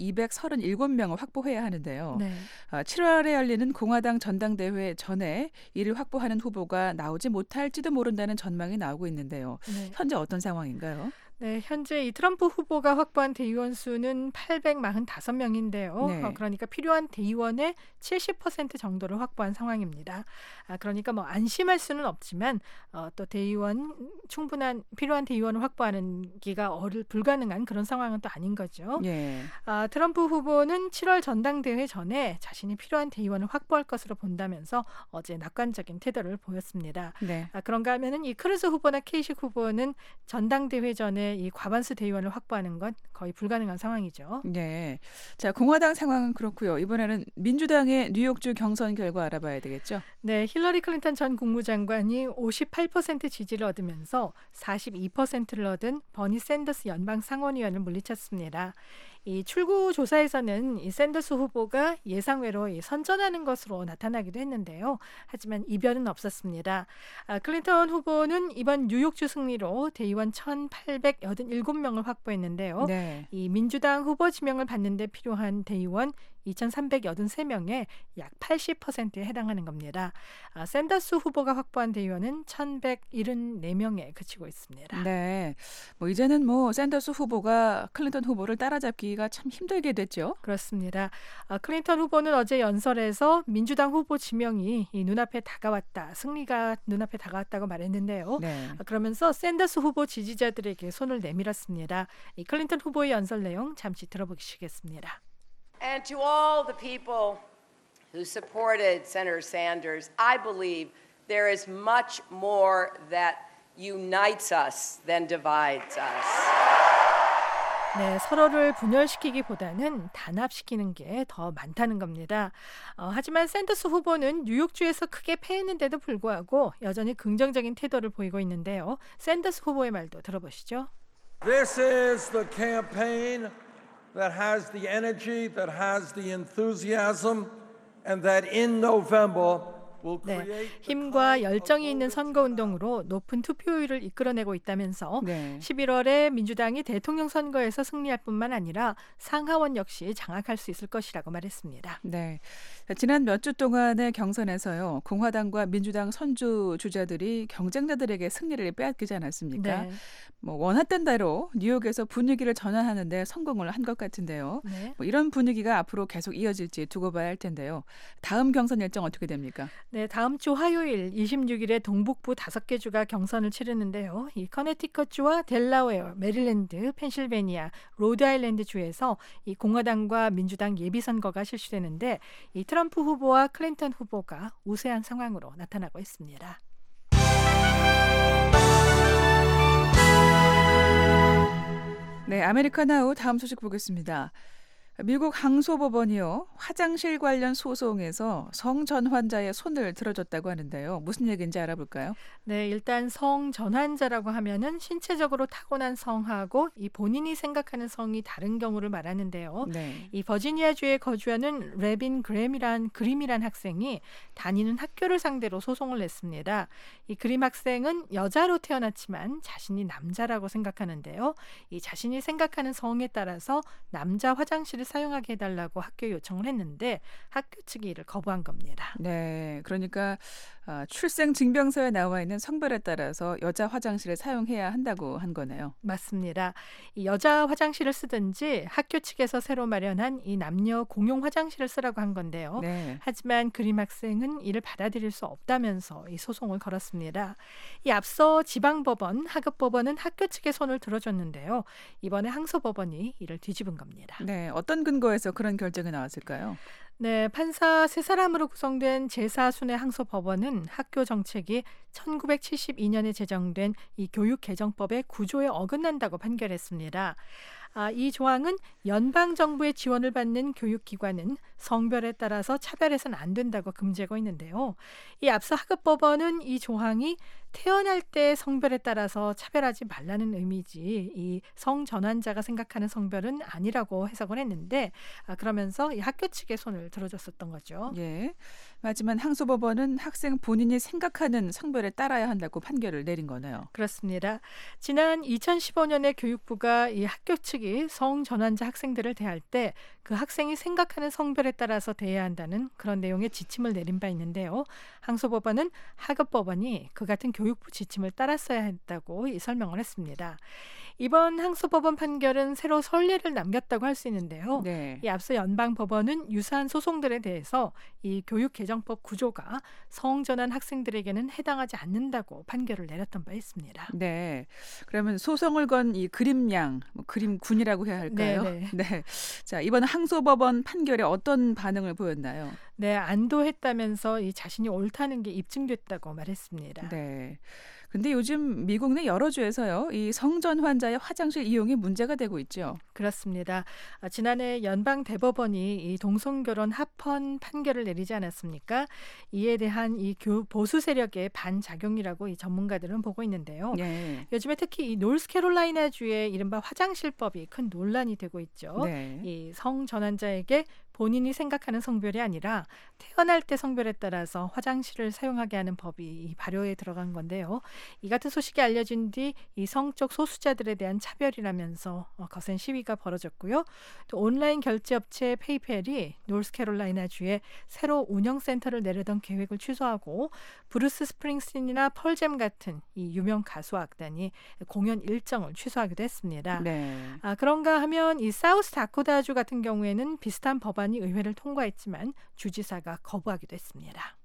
D: 1,237명을 확보해야 하는데요.
H: 네.
D: 7월에 열리는 공화당 전당대회 전에 이를 확보하는 후보가 나오지 못할지도 모른다는 전망이 나오고 있는데요.
H: 네.
D: 현재 어떤 상황인가요?
H: 네, 현재 이 트럼프 후보가 확보한 대의원 수는 845명인데요.
D: 네.
H: 그러니까 필요한 대의원의 70% 정도를 확보한 상황입니다. 그러니까 뭐 안심할 수는 없지만 또 대의원 필요한 대의원을 확보하는 기가 불가능한 그런 상황은 또 아닌 거죠.
D: 예.
H: 트럼프 후보는 7월 전당대회 전에 자신이 필요한 대의원을 확보할 것으로 본다면서 어제 낙관적인 태도를 보였습니다.
D: 네.
H: 그런가 하면은 이 크루즈 후보나 케이식 후보는 전당대회 전에 이 과반수 대의원을 확보하는 건 거의 불가능한 상황이죠.
D: 네. 자, 공화당 상황은 그렇고요. 이번에는 민주당의 뉴욕주 경선 결과 알아봐야 되겠죠?
H: 네, 힐러리 클린턴 전 국무장관이 58% 지지를 얻으면서 42%를 얻은 버니 샌더스 연방 상원의원을 물리쳤습니다. 이 출구 조사에서는 이 샌더스 후보가 예상외로 선전하는 것으로 나타나기도 했는데요. 하지만 이변은 없었습니다. 클린턴 후보는 이번 뉴욕주 승리로 대의원 1,887명을 확보했는데요.
D: 네.
H: 이 민주당 후보 지명을 받는 데 필요한 대의원 2,383명의 약 80%에 해당하는 겁니다. 샌더스 후보가 확보한 대의원은 1,174명에 그치고 있습니다.
D: 네. 뭐 이제는 샌더스 후보가 클린턴 후보를 따라잡기가 참 힘들게 됐죠.
H: 그렇습니다. 클린턴 후보는 어제 연설에서 민주당 후보 지명이 이 눈앞에 다가왔다, 승리가 눈앞에 다가왔다고 말했는데요.
D: 네.
H: 그러면서 샌더스 후보 지지자들에게 손을 내밀었습니다. 이 클린턴 후보의 연설 내용 잠시 들어보시겠습니다.
K: And to all the people who supported Senator Sanders, I believe there is much more that unites us than divides us.
H: 네, 서로를 분열시키기보다는 단합시키는 게 더 많다는 겁니다. 하지만 샌더스 후보는 뉴욕주에서 크게 패했는데도 불구하고 여전히 긍정적인 태도를 보이고 있는데요. 샌더스 후보의 말도 들어보시죠.
L: This is the campaign that has the energy, that has the enthusiasm, and that in November will create
H: 네, 힘과 열정이 있는 선거운동으로 높은 투표율을 이끌어내고 있다면서
D: 네.
H: 11월에 민주당이 대통령 선거에서 승리할 뿐만 아니라 상하원 역시 장악할 수 있을 것이라고 말했습니다.
D: 네. 지난 몇 주 동안의 경선에서요. 공화당과 민주당 선주 주자들이 경쟁자들에게 승리를 빼앗기지 않았습니까?
H: 네.
D: 원했던 대로 뉴욕에서 분위기를 전환하는 데 성공을 한 것 같은데요.
H: 네.
D: 이런 분위기가 앞으로 계속 이어질지 두고 봐야 할 텐데요. 다음 경선 일정 어떻게 됩니까?
H: 네, 다음 주 화요일 26일에 동북부 5개 주가 경선을 치르는데요. 이 커네티컷주와 델라웨어, 메릴랜드, 펜실베니아, 로드아일랜드 주에서 이 공화당과 민주당 예비선거가 실시되는데 이 트럼프 후보와 클린턴 후보가 우세한 상황으로 나타나고 있습니다.
D: 네, 아메리카나우 다음 소식 보겠습니다. 미국 항소법원이요. 화장실 관련 소송에서 성전환자의 손을 들어줬다고 하는데요. 무슨 얘기인지 알아볼까요?
H: 네, 일단 성전환자라고 하면은 신체적으로 타고난 성하고 이 본인이 생각하는 성이 다른 경우를 말하는데요.
D: 네.
H: 이 버지니아주에 거주하는 레빈 그림이란 학생이 다니는 학교를 상대로 소송을 냈습니다. 이 그림 학생은 여자로 태어났지만 자신이 남자라고 생각하는데요. 이 자신이 생각하는 성에 따라서 남자 화장실을 사용하게 해달라고 학교에 요청을 했는데 학교 측이 이를 거부한 겁니다.
D: 네, 그러니까 출생증명서에 나와 있는 성별에 따라서 여자 화장실을 사용해야 한다고 한 거네요.
H: 맞습니다. 이 여자 화장실을 쓰든지 학교 측에서 새로 마련한 이 남녀 공용 화장실을 쓰라고 한 건데요.
D: 네.
H: 하지만 그림 학생은 이를 받아들일 수 없다면서 이 소송을 걸었습니다. 이 앞서 지방법원, 하급법원은 학교 측의 손을 들어줬는데요. 이번에 항소법원이 이를 뒤집은 겁니다.
D: 네, 어떤 근거에서 그런 결정이 나왔을까요?
H: 네, 판사 3사람으로 구성된 제4순회 항소법원은 학교 정책이 1972년에 제정된 이 교육개정법의 구조에 어긋난다고 판결했습니다. 이 조항은 연방정부의 지원을 받는 교육기관은 성별에 따라서 차별해서는 안 된다고 금지하고 있는데요. 이 앞서 하급법원은 이 조항이 태어날 때 성별에 따라서 차별하지 말라는 의미지 이 성전환자가 생각하는 성별은 아니라고 해석을 했는데 그러면서 이 학교 측의 손을 들어줬었던 거죠.
D: 예. 하지만 항소법원은 학생 본인이 생각하는 성별에 따라야 한다고 판결을 내린 거네요.
H: 그렇습니다. 지난 2015년에 교육부가 이 학교 측 측이 성전환자 학생들을 대할 때 그 학생이 생각하는 성별에 따라서 대해야 한다는 그런 내용의 지침을 내린 바 있는데요. 항소법원은 하급법원이 그 같은 교육부 지침을 따랐어야 했다고 설명을 했습니다. 이번 항소법원 판결은 새로 선례를 남겼다고 할 수 있는데요.
D: 네.
H: 이 앞서 연방법원은 유사한 소송들에 대해서 이 교육개정법 구조가 성전환 학생들에게는 해당하지 않는다고 판결을 내렸던 바 있습니다.
D: 네. 그러면 소송을 건 이 그림양, 그림군이라고 해야 할까요?
H: 네.
D: 네. 자, 이번 항소법원 판결에 어떤 반응을 보였나요?
H: 네, 안도했다면서 이 자신이 옳다는 게 입증됐다고 말했습니다.
D: 네. 근데 요즘 미국 내 여러 주에서요, 이 성전 환자의 화장실 이용이 문제가 되고 있죠.
H: 그렇습니다. 지난해 연방 대법원이 이 동성결혼 합헌 판결을 내리지 않았습니까? 이에 대한 이 보수 세력의 반작용이라고 이 전문가들은 보고 있는데요.
D: 네.
H: 요즘에 특히 이 노스캐롤라이나주의 이른바 화장실법이 큰 논란이 되고 있죠.
D: 네.
H: 이 성전환자에게 본인이 생각하는 성별이 아니라 태어날 때 성별에 따라서 화장실을 사용하게 하는 법이 이 발효에 들어간 건데요. 이 같은 소식이 알려진 뒤 이 성적 소수자들에 대한 차별이라면서 거센 시위가 벌어졌고요. 또 온라인 결제업체 페이펠이 노스캐롤라이나주에 새로 운영센터를 내려던 계획을 취소하고 브루스 스프링스틴이나 펄잼 같은 이 유명 가수 악단이 공연 일정을 취소하기도 했습니다.
D: 네.
H: 그런가 하면 이 사우스 다코타주 같은 경우에는 비슷한 법안이 의회를 통과했지만 주지사가 거부하기도 했습니다.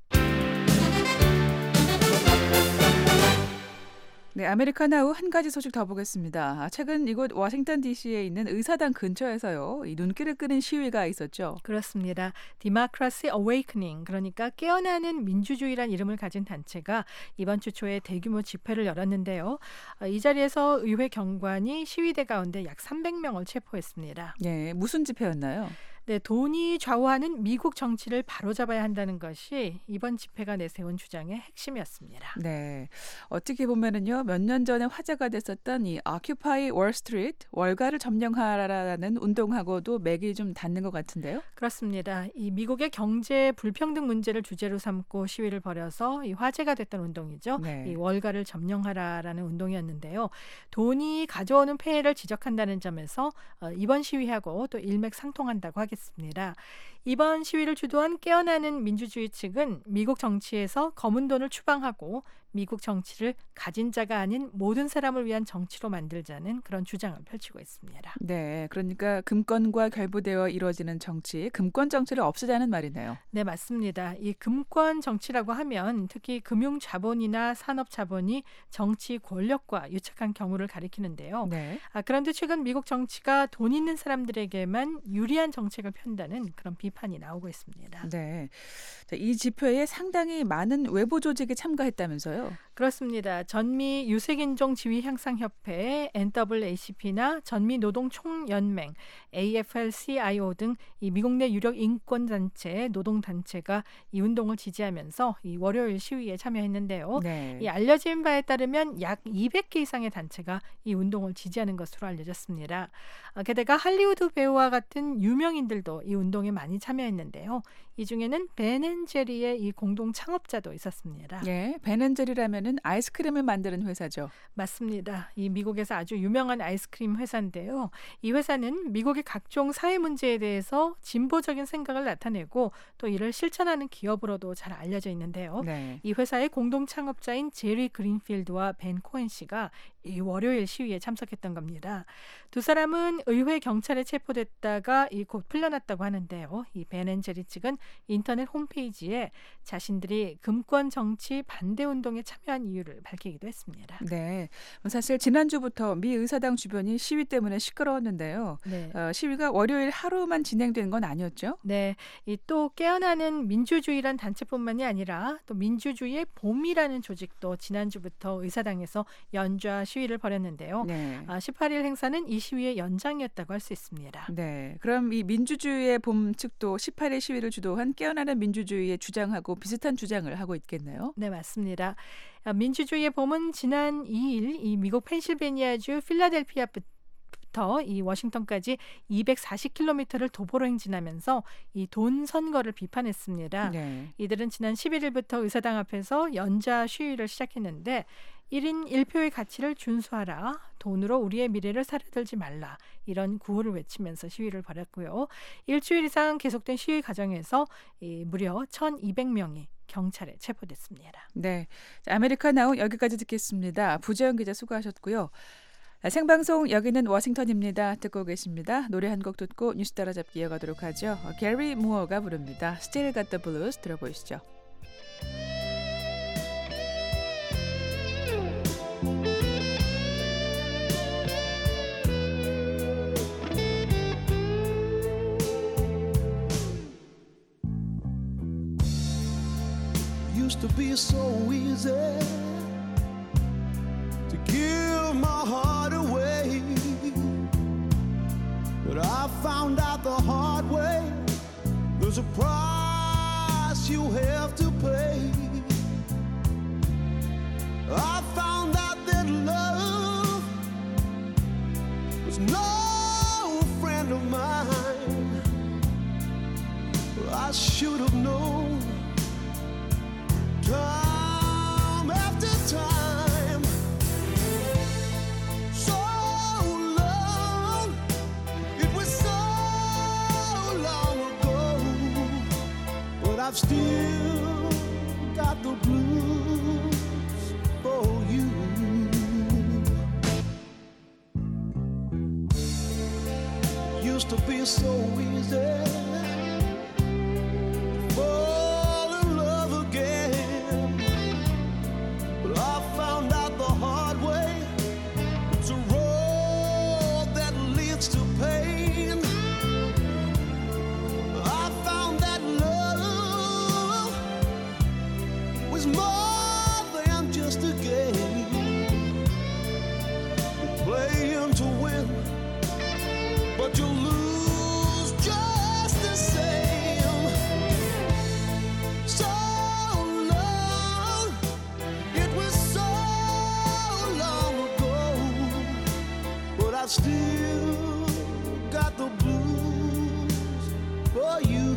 D: 네, 아메리카나우 한 가지 소식 더 보겠습니다. 최근 이곳 워싱턴 DC에 있는 의사당 근처에서요, 이 눈길을 끄는 시위가 있었죠.
H: 그렇습니다. Democracy Awakening, 그러니까 깨어나는 민주주의란 이름을 가진 단체가 이번 주 초에 대규모 집회를 열었는데요. 이 자리에서 의회 경관이 시위대 가운데 약 300명을 체포했습니다.
D: 네, 무슨 집회였나요?
H: 네, 돈이 좌우하는 미국 정치를 바로잡아야 한다는 것이 이번 집회가 내세운 주장의 핵심이었습니다.
D: 네, 어떻게 보면은요, 몇 년 전에 화제가 됐었던 이 Occupy Wall Street, 월가를 점령하라라는 운동하고도 맥이 좀 닿는 것 같은데요.
H: 그렇습니다. 이 미국의 경제 불평등 문제를 주제로 삼고 시위를 벌여서 이 화제가 됐던 운동이죠.
D: 네.
H: 이 월가를 점령하라라는 운동이었는데요. 돈이 가져오는 폐해를 지적한다는 점에서 이번 시위하고 또 일맥상통한다고 하겠습니다. 이번 시위를 주도한 깨어나는 민주주의 측은 미국 정치에서 검은 돈을 추방하고 미국 정치를 가진 자가 아닌 모든 사람을 위한 정치로 만들자는 그런 주장을 펼치고 있습니다.
D: 네, 그러니까 금권과 결부되어 이루어지는 정치, 금권 정치를 없애자는 말이네요.
H: 네, 맞습니다. 이 금권 정치라고 하면 특히 금융 자본이나 산업 자본이 정치 권력과 유착한 경우를 가리키는데요.
D: 네.
H: 그런데 최근 미국 정치가 돈 있는 사람들에게만 유리한 정책을 편다는 그런 비판이 나오고 있습니다.
D: 네. 자, 이 집회에 상당히 많은 외부 조직이 참가했다면서요?
H: 그렇습니다. 전미 유색인종 지위 향상 협회, NAACP나 전미 노동 총연맹, AFL-CIO 등 이 미국 내 유력 인권 단체, 노동 단체가 이 운동을 지지하면서 이 월요일 시위에 참여했는데요.
D: 네.
H: 이 알려진 바에 따르면 약 200개 이상의 단체가 이 운동을 지지하는 것으로 알려졌습니다. 게다가 할리우드 배우와 같은 유명인들도 이 운동에 많이 참여했는데요. 이 중에는 벤 앤 제리의 이 공동 창업자도 있었습니다.
D: 예, 벤 앤 제리라면은 아이스크림을 만드는 회사죠.
H: 맞습니다. 이 미국에서 아주 유명한 아이스크림 회사인데요. 이 회사는 미국의 각종 사회 문제에 대해서 진보적인 생각을 나타내고 또 이를 실천하는 기업으로도 잘 알려져 있는데요.
D: 네.
H: 이 회사의 공동 창업자인 제리 그린필드와 벤 코엔 씨가 이 월요일 시위에 참석했던 겁니다. 두 사람은 의회 경찰에 체포됐다가 곧 풀려났다고 하는데요. 이 벤 앤 제리 측은 인터넷 홈페이지에 자신들이 금권 정치 반대 운동에 참여한 이유를 밝히기도 했습니다.
D: 네, 사실 지난주부터 미 의사당 주변이 시위 때문에 시끄러웠는데요.
H: 네.
D: 시위가 월요일 하루만 진행된 건 아니었죠?
H: 네, 이 또 깨어나는 민주주의란 단체뿐만이 아니라 또 민주주의의 봄이라는 조직도 지난주부터 의사당에서 연좌 시위를 벌였는데요.
D: 네.
H: 18일 행사는 이 시위의 연장이었다고 할 수 있습니다.
D: 네, 그럼 이 민주주의의 봄 측도 18일 시위를 주도한 깨어나는 민주주의의 주장하고 비슷한 주장을 하고 있겠네요.
H: 네, 맞습니다. 민주주의의 봄은 지난 2일 이 미국 펜실베니아주 필라델피아부터 이 워싱턴까지 240km를 도보로 행진하면서 이 돈 선거를 비판했습니다.
D: 네.
H: 이들은 지난 11일부터 의사당 앞에서 연좌 시위를 시작했는데 1인 1표의 가치를 준수하라. 돈으로 우리의 미래를 사려들지 말라. 이런 구호를 외치면서 시위를 벌였고요. 일주일 이상 계속된 시위 과정에서 무려 1,200명이 경찰에 체포됐습니다.
D: 네, 아메리카 나우 여기까지 듣겠습니다. 부재영 기자 수고하셨고요. 생방송 여기는 워싱턴입니다. 듣고 계십니다. 노래 한 곡 듣고 뉴스 따라잡기 이어가도록 하죠. 게리 무어가 부릅니다. Still Got the Blues 들어보시죠.
E: Used to be so easy to give my heart away, but I found out the hard way there's a price you have to pay. I found out that love was no friend of mine. I should have known time after time. So long, it was so long ago, but I've still got the blues for you. Used to be so easy fall in love again, but I found out the hard way it's a road that leads to pain. I found that love was more than just a game. You're playing to win, but you lose just the same. So long, it was so long ago, but I still got the blues for you.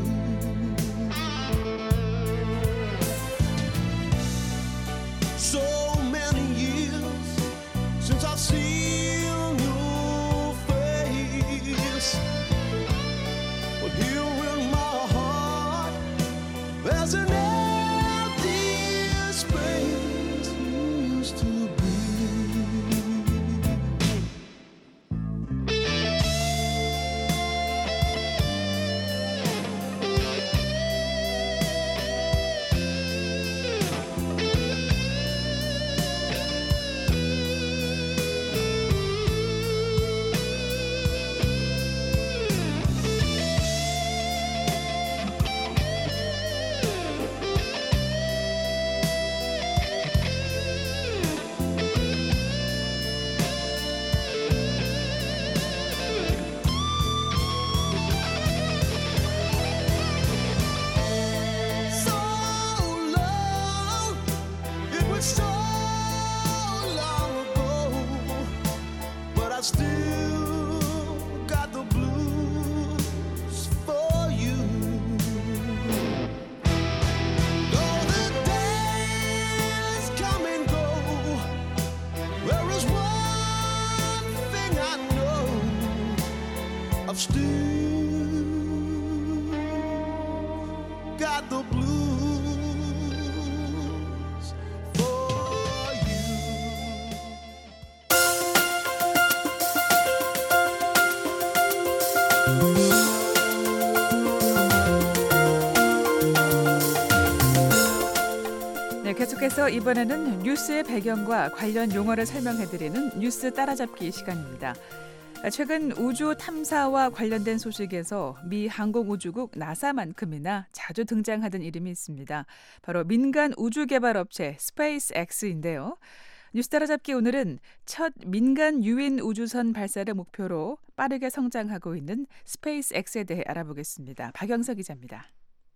E: So many years since I've seen your face, but here in my heart there's an empty space you used to be. So long, it was so long ago, but I still got the blues for you. Though the days come and go, there is one thing I know, I've still got the blues for you.
D: 네, 계속해서 이번에는 뉴스의 배경과 관련 용어를 설명해드리는 뉴스 따라잡기 시간입니다. 최근 우주 탐사와 관련된 소식에서 미 항공우주국 나사만큼이나 자주 등장하던 이름이 있습니다. 바로 민간 우주개발업체 스페이스X인데요. 뉴스 따라잡기 오늘은 첫 민간 유인 우주선 발사를 목표로 빠르게 성장하고 있는 스페이스X에 대해 알아보겠습니다. 박영석 기자입니다.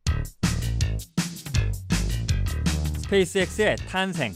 F: 스페이스X의 탄생.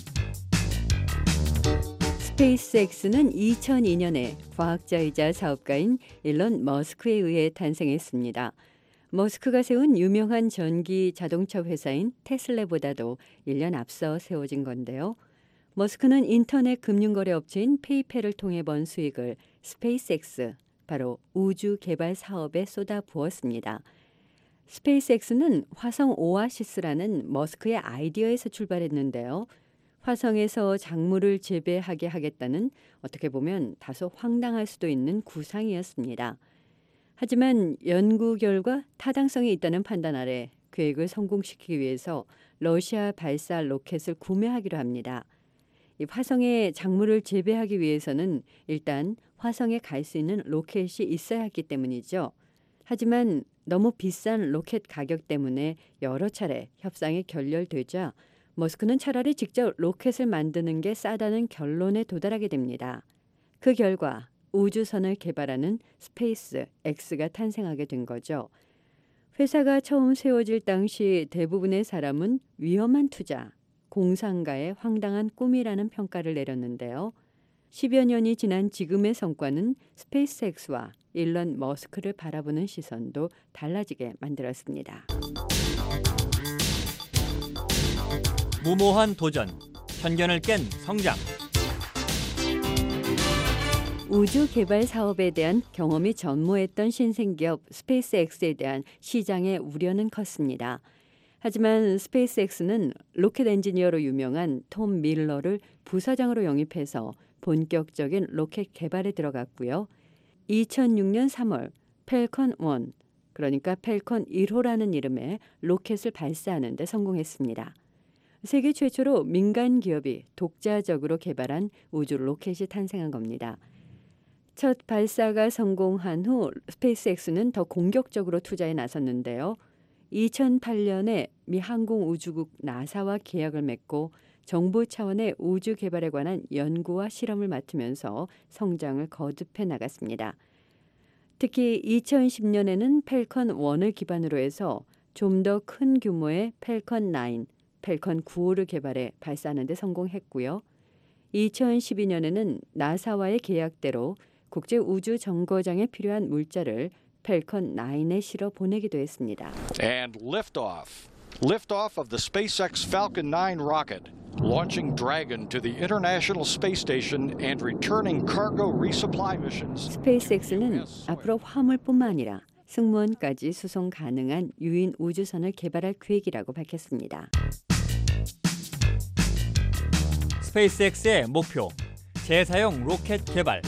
M: 스페이스X는 2002년에 과학자이자 사업가인 일론 머스크에 의해 탄생했습니다. 머스크가 세운 유명한 전기 자동차 회사인 테슬라보다도 1년 앞서 세워진 건데요. 머스크는 인터넷 금융거래 업체인 페이팔을 통해 번 수익을 스페이스X, 바로 우주 개발 사업에 쏟아부었습니다. 스페이스X는 화성 오아시스라는 머스크의 아이디어에서 출발했는데요. 화성에서 작물을 재배하게 하겠다는 어떻게 보면 다소 황당할 수도 있는 구상이었습니다. 하지만 연구 결과 타당성이 있다는 판단 아래 계획을 성공시키기 위해서 러시아 발사 로켓을 구매하기로 합니다. 이 화성에 작물을 재배하기 위해서는 일단 화성에 갈 수 있는 로켓이 있어야 했기 때문이죠. 하지만 너무 비싼 로켓 가격 때문에 여러 차례 협상이 결렬되자 머스크는 차라리 직접 로켓을 만드는 게 싸다는 결론에 도달하게 됩니다. 그 결과 우주선을 개발하는 스페이스 X가 탄생하게 된 거죠. 회사가 처음 세워질 당시 대부분의 사람은 위험한 투자, 공상가의 황당한 꿈이라는 평가를 내렸는데요. 10여 년이 지난 지금의 성과는 스페이스X와 일론 머스크를 바라보는 시선도 달라지게 만들었습니다.
F: 무모한 도전, 편견을 깬 성장.
M: 우주 개발 사업에 대한 경험이 전무했던 신생기업 스페이스X에 대한 시장의 우려는 컸습니다. 하지만 스페이스X는 로켓 엔지니어로 유명한 톰 밀러를 부사장으로 영입해서 본격적인 로켓 개발에 들어갔고요. 2006년 3월 펠컨 1, 그러니까 펠컨 1호라는 이름의 로켓을 발사하는 데 성공했습니다. 세계 최초로 민간 기업이 독자적으로 개발한 우주 로켓이 탄생한 겁니다. 첫 발사가 성공한 후 스페이스X는 더 공격적으로 투자에 나섰는데요. 2008년에 미 항공우주국 나사와 계약을 맺고 정부 차원의 우주 개발에 관한 연구와 실험을 맡으면서 성장을 거듭해 나갔습니다. 특히 2010년에는 펠컨 1을 기반으로 해서 좀 더 큰 규모의 펠컨 9, 펠컨 9호를 개발해 발사하는 데 성공했고요. 2012년에는 나사와의 계약대로 국제우주정거장에 필요한 물자를 펠컨 9에 실어 보내기도 했습니다.
N: And liftoff. Liftoff of the SpaceX Falcon 9 rocket, launching Dragon to the International Space Station and returning cargo resupply missions.
M: 스페이스X는 앞으로 화물뿐만 아니라 승무원까지 수송 가능한 유인 우주선을 개발할 계획이라고 밝혔습니다.
F: 스페이스X의 목표, 재사용 로켓 개발.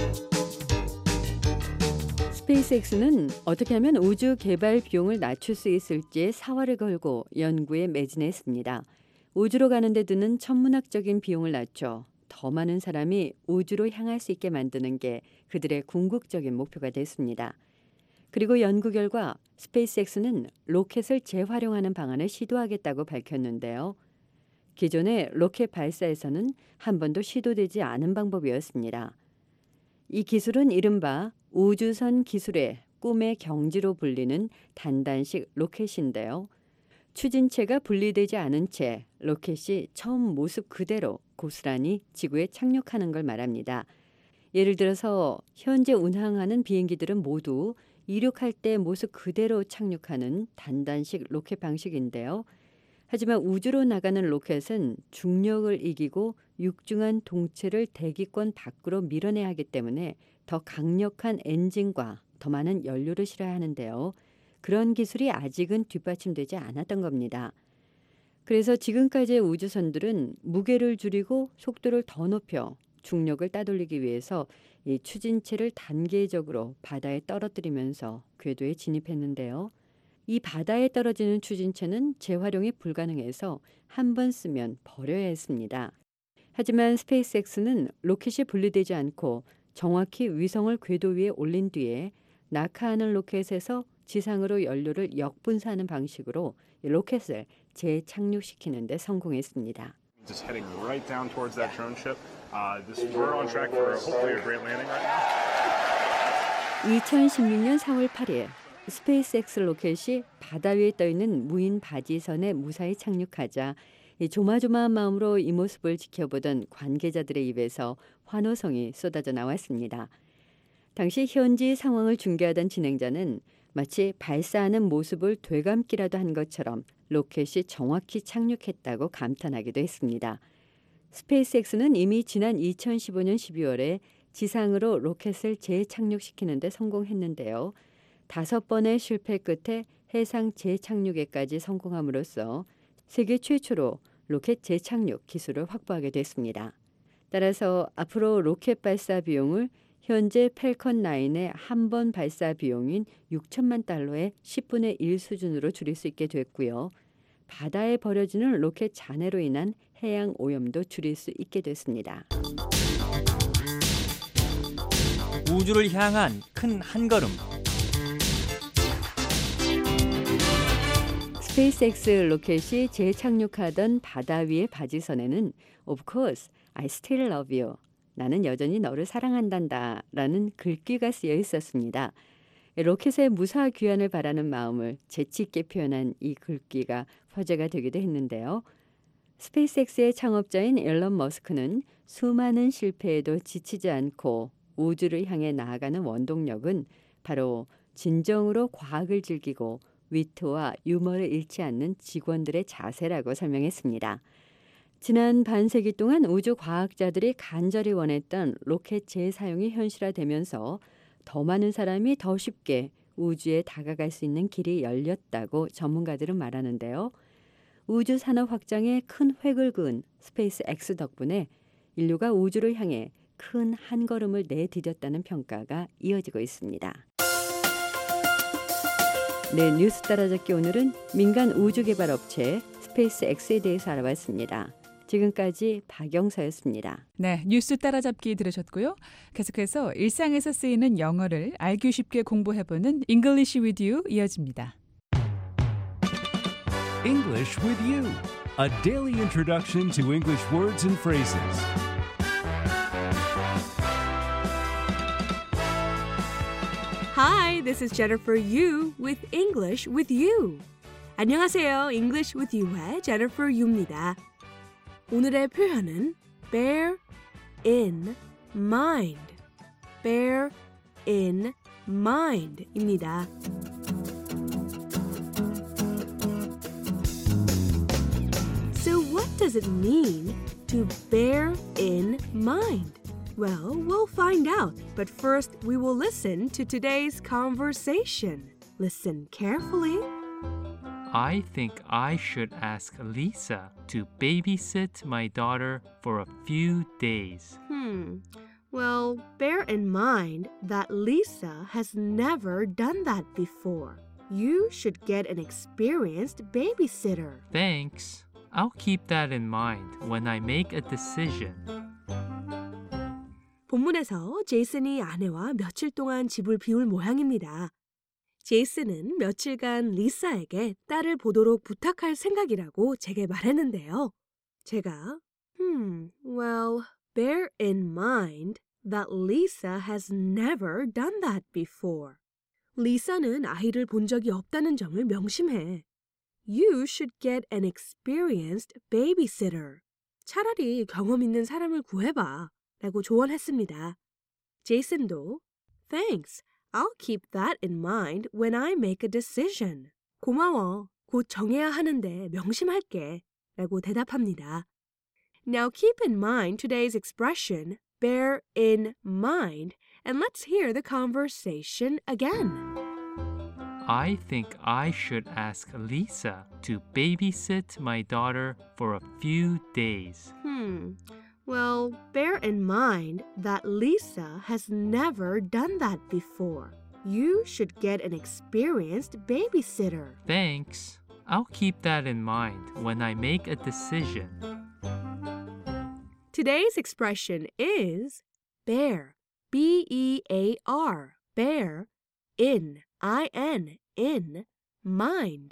M: 스페이스X는 어떻게 하면 우주 개발 비용을 낮출 수 있을지에 사활을 걸고 연구에 매진했습니다. 우주로 가는 데 드는 천문학적인 비용을 낮춰 더 많은 사람이 우주로 향할 수 있게 만드는 게 그들의 궁극적인 목표가 됐습니다. 그리고 연구 결과 스페이스X는 로켓을 재활용하는 방안을 시도하겠다고 밝혔는데요. 기존의 로켓 발사에서는 한 번도 시도되지 않은 방법이었습니다. 이 기술은 이른바 우주선 기술의 꿈의 경지로 불리는 단단식 로켓인데요. 추진체가 분리되지 않은 채 로켓이 처음 모습 그대로 고스란히 지구에 착륙하는 걸 말합니다. 예를 들어서 현재 운항하는 비행기들은 모두 이륙할 때 모습 그대로 착륙하는 단단식 로켓 방식인데요. 하지만 우주로 나가는 로켓은 중력을 이기고 육중한 동체를 대기권 밖으로 밀어내야 하기 때문에 더 강력한 엔진과 더 많은 연료를 실어야 하는데요. 그런 기술이 아직은 뒷받침되지 않았던 겁니다. 그래서 지금까지의 우주선들은 무게를 줄이고 속도를 더 높여 중력을 따돌리기 위해서 이 추진체를 단계적으로 바다에 떨어뜨리면서 궤도에 진입했는데요. 이 바다에 떨어지는 추진체는 재활용이 불가능해서 한 번 쓰면 버려야 했습니다. 하지만 스페이스X는 로켓이 분리되지 않고 정확히 위성을 궤도 위에 올린 뒤에 낙하하는 로켓에서 지상으로 연료를 역분사하는 방식으로 로켓을 재착륙시키는 데 성공했습니다.
O: Just heading right down towards that drone ship. We're on track for hopefully a great landing right now.
M: 2016년 4월 8일 스페이스X 로켓이 바다 위에 떠있는 무인 바지선에 무사히 착륙하자 조마조마한 마음으로 이 모습을 지켜보던 관계자들의 입에서 환호성이 쏟아져 나왔습니다. 당시 현지 상황을 중계하던 진행자는 마치 발사하는 모습을 되감기라도 한 것처럼 로켓이 정확히 착륙했다고 감탄하기도 했습니다. 스페이스X는 이미 지난 2015년 12월에 지상으로 로켓을 재착륙시키는 데 성공했는데요. 5번의 실패 끝에 해상 재착륙에까지 성공함으로써 세계 최초로 로켓 재착륙 기술을 확보하게 됐습니다. 따라서 앞으로 로켓 발사 비용을 현재 팰컨 9의 한 번 발사 비용인 6천만 달러의 10분의 1 수준으로 줄일 수 있게 됐고요. 바다에 버려지는 로켓 잔해로 인한 해양 오염도 줄일 수 있게 됐습니다.
F: 우주를 향한 큰 한걸음.
M: 스페이스X 로켓이 재착륙하던 바다 위의 바지선에는 Of course, I still love you. 나는 여전히 너를 사랑한단다 라는 글귀가 쓰여 있었습니다. 로켓의 무사 귀환을 바라는 마음을 재치 있게 표현한 이 글귀가 화제가 되기도 했는데요. 스페이스X의 창업자인 일론 머스크는 수많은 실패에도 지치지 않고 우주를 향해 나아가는 원동력은 바로 진정으로 과학을 즐기고 위트와 유머를 잃지 않는 직원들의 자세라고 설명했습니다. 지난 반세기 동안 우주 과학자들이 간절히 원했던 로켓 재사용이 현실화되면서 더 많은 사람이 더 쉽게 우주에 다가갈 수 있는 길이 열렸다고 전문가들은 말하는데요. 우주 산업 확장에 큰 획을 그은 스페이스X 덕분에 인류가 우주를 향해 큰 한 걸음을 내디뎠다는 평가가 이어지고 있습니다. 네, 뉴스 따라잡기 오늘은 민간 우주개발업체 스페이스X에 대해서 알아봤습니다. 지금까지 박영서였습니다.
D: 네, 뉴스 따라잡기 들으셨고요. 계속해서 일상에서 쓰이는 영어를 알기 쉽게 공부해보는 English with You 이어집니다.
P: English with You, a daily introduction to English words and phrases.
Q: Hi, this is Jennifer Yu with English with You. 안녕하세요. English with You의 Jennifer Yu입니다. 오늘의 표현은 bear in mind. bear in mind입니다. So what does it mean to bear in mind? Well, we'll find out, but first we will listen to today's conversation. Listen carefully.
R: I think I should ask Lisa to babysit my daughter for a few days.
Q: Well, bear in mind that Lisa has never done that before. You should get an experienced babysitter.
R: Thanks. I'll keep that in mind when I make a decision.
Q: 본문에서 제이슨이 아내와 며칠 동안 집을 비울 모양입니다. 제이슨은 며칠간 리사에게 딸을 보도록 부탁할 생각이라고 제게 말했는데요. 제가 well, bear in mind that Lisa has never done that before. 리사는 아이를 본 적이 없다는 점을 명심해. You should get an experienced babysitter. 차라리 경험 있는 사람을 구해봐 라고 조언했습니다. 제이슨도 Thanks. I'll keep that in mind when I make a decision. 고마워. 곧 정해야 하는데 명심할게. 라고 대답합니다. Now keep in mind today's expression, bear in mind, and let's hear the conversation again.
R: I think I should ask Lisa to babysit my daughter for a few days.
Q: Well, bear in mind that Lisa has never done that before. You should get an experienced babysitter.
R: Thanks. I'll keep that in mind when I make a decision.
Q: Today's expression is bear, B-E-A-R, bear, in, I-N, in, mind,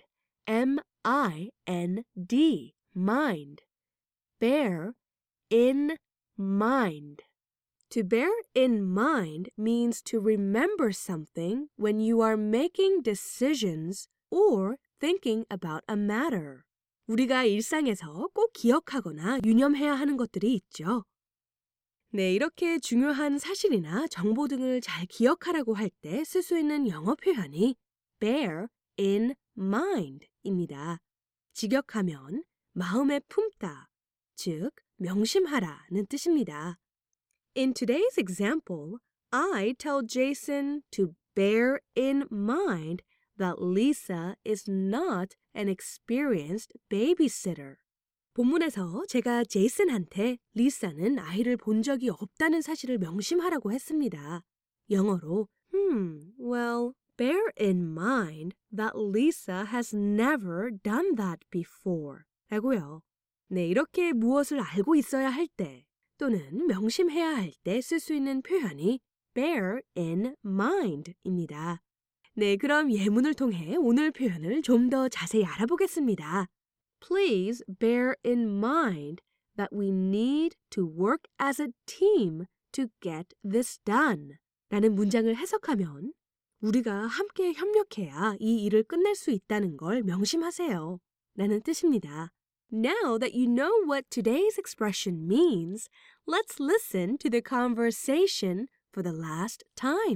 Q: M-I-N-D, mind, bear, in mind. To bear in mind means to remember something when you are making decisions or thinking about a matter. 우리가 일상에서 꼭 기억하거나 유념해야 하는 것들이 있죠. 네, 이렇게 중요한 사실이나 정보 등을 잘 기억하라고 할 때 쓸 수 있는 영어 표현이 bear in mind입니다. 직역하면 마음에 품다, 즉 명심하라는 뜻입니다. In today's example, I tell Jason to bear in mind that Lisa is not an experienced babysitter. 본문에서 제가 제이슨한테 리사는 아이를 본 적이 없다는 사실을 명심하라고 했습니다. 영어로 well, bear in mind that Lisa has never done that before 라고요. 네, 이렇게 무엇을 알고 있어야 할 때 또는 명심해야 할 때 쓸 수 있는 표현이 bear in mind입니다. 네, 그럼 예문을 통해 오늘 표현을 좀 더 자세히 알아보겠습니다. Please bear in mind that we need to work as a team to get this done 라는 문장을 해석하면 우리가 함께 협력해야 이 일을 끝낼 수 있다는 걸 명심하세요 라는 뜻입니다. Now that you know what today's expression means, let's listen to the conversation for the last time.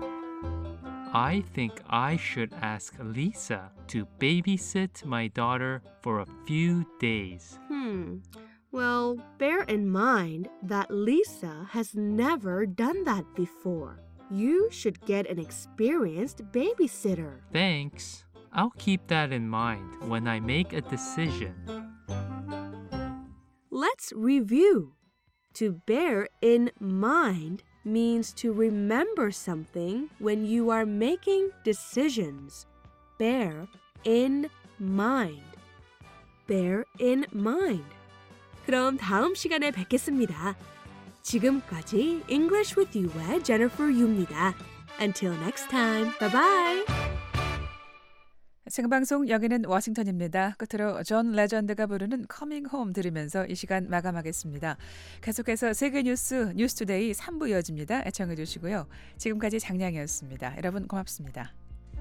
R: I think I should ask Lisa to babysit my daughter for a few days.
Q: Well, bear in mind that Lisa has never done that before. You should get an experienced babysitter.
R: Thanks. I'll keep that in mind when I make a decision.
Q: Let's review. To bear in mind means to remember something when you are making decisions. Bear in mind. Bear in mind. 그럼 다음 시간에 뵙겠습니다. 지금까지 English with You의 Jennifer Yu입니다. Until next time. Bye bye.
D: 생방송 여기는 워싱턴입니다. 끝으로 존 레전드가 부르는 Coming Home 들으면서 이 시간 마감하겠습니다. 계속해서 세계 뉴스 뉴스투데이 3부 이어집니다. 애청해 주시고요. 지금까지 장량이었습니다. 여러분 고맙습니다.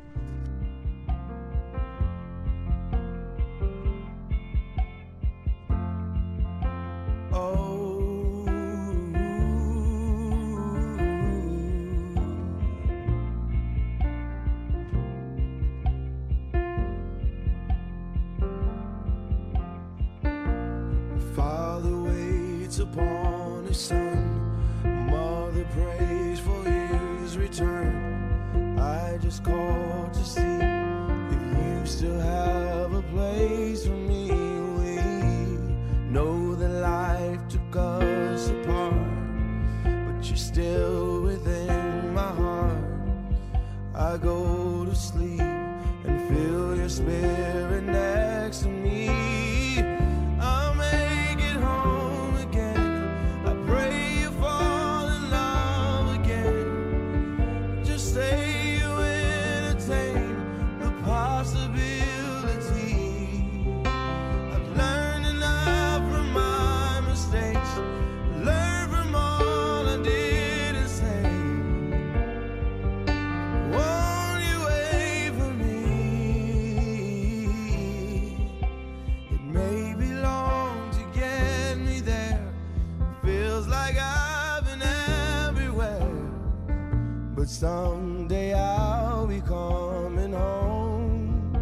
E: Upon his son, mother prays for his return. I just called to see if you still have a place for me. We know that life took us apart, but you're still within my heart. I go to sleep and feel your spirit next to me. But someday I'll be coming home.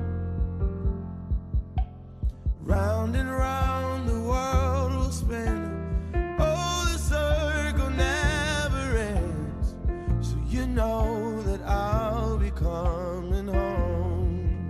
E: Round and round the world will spin. Oh, the circle never ends. So you know that I'll be coming home.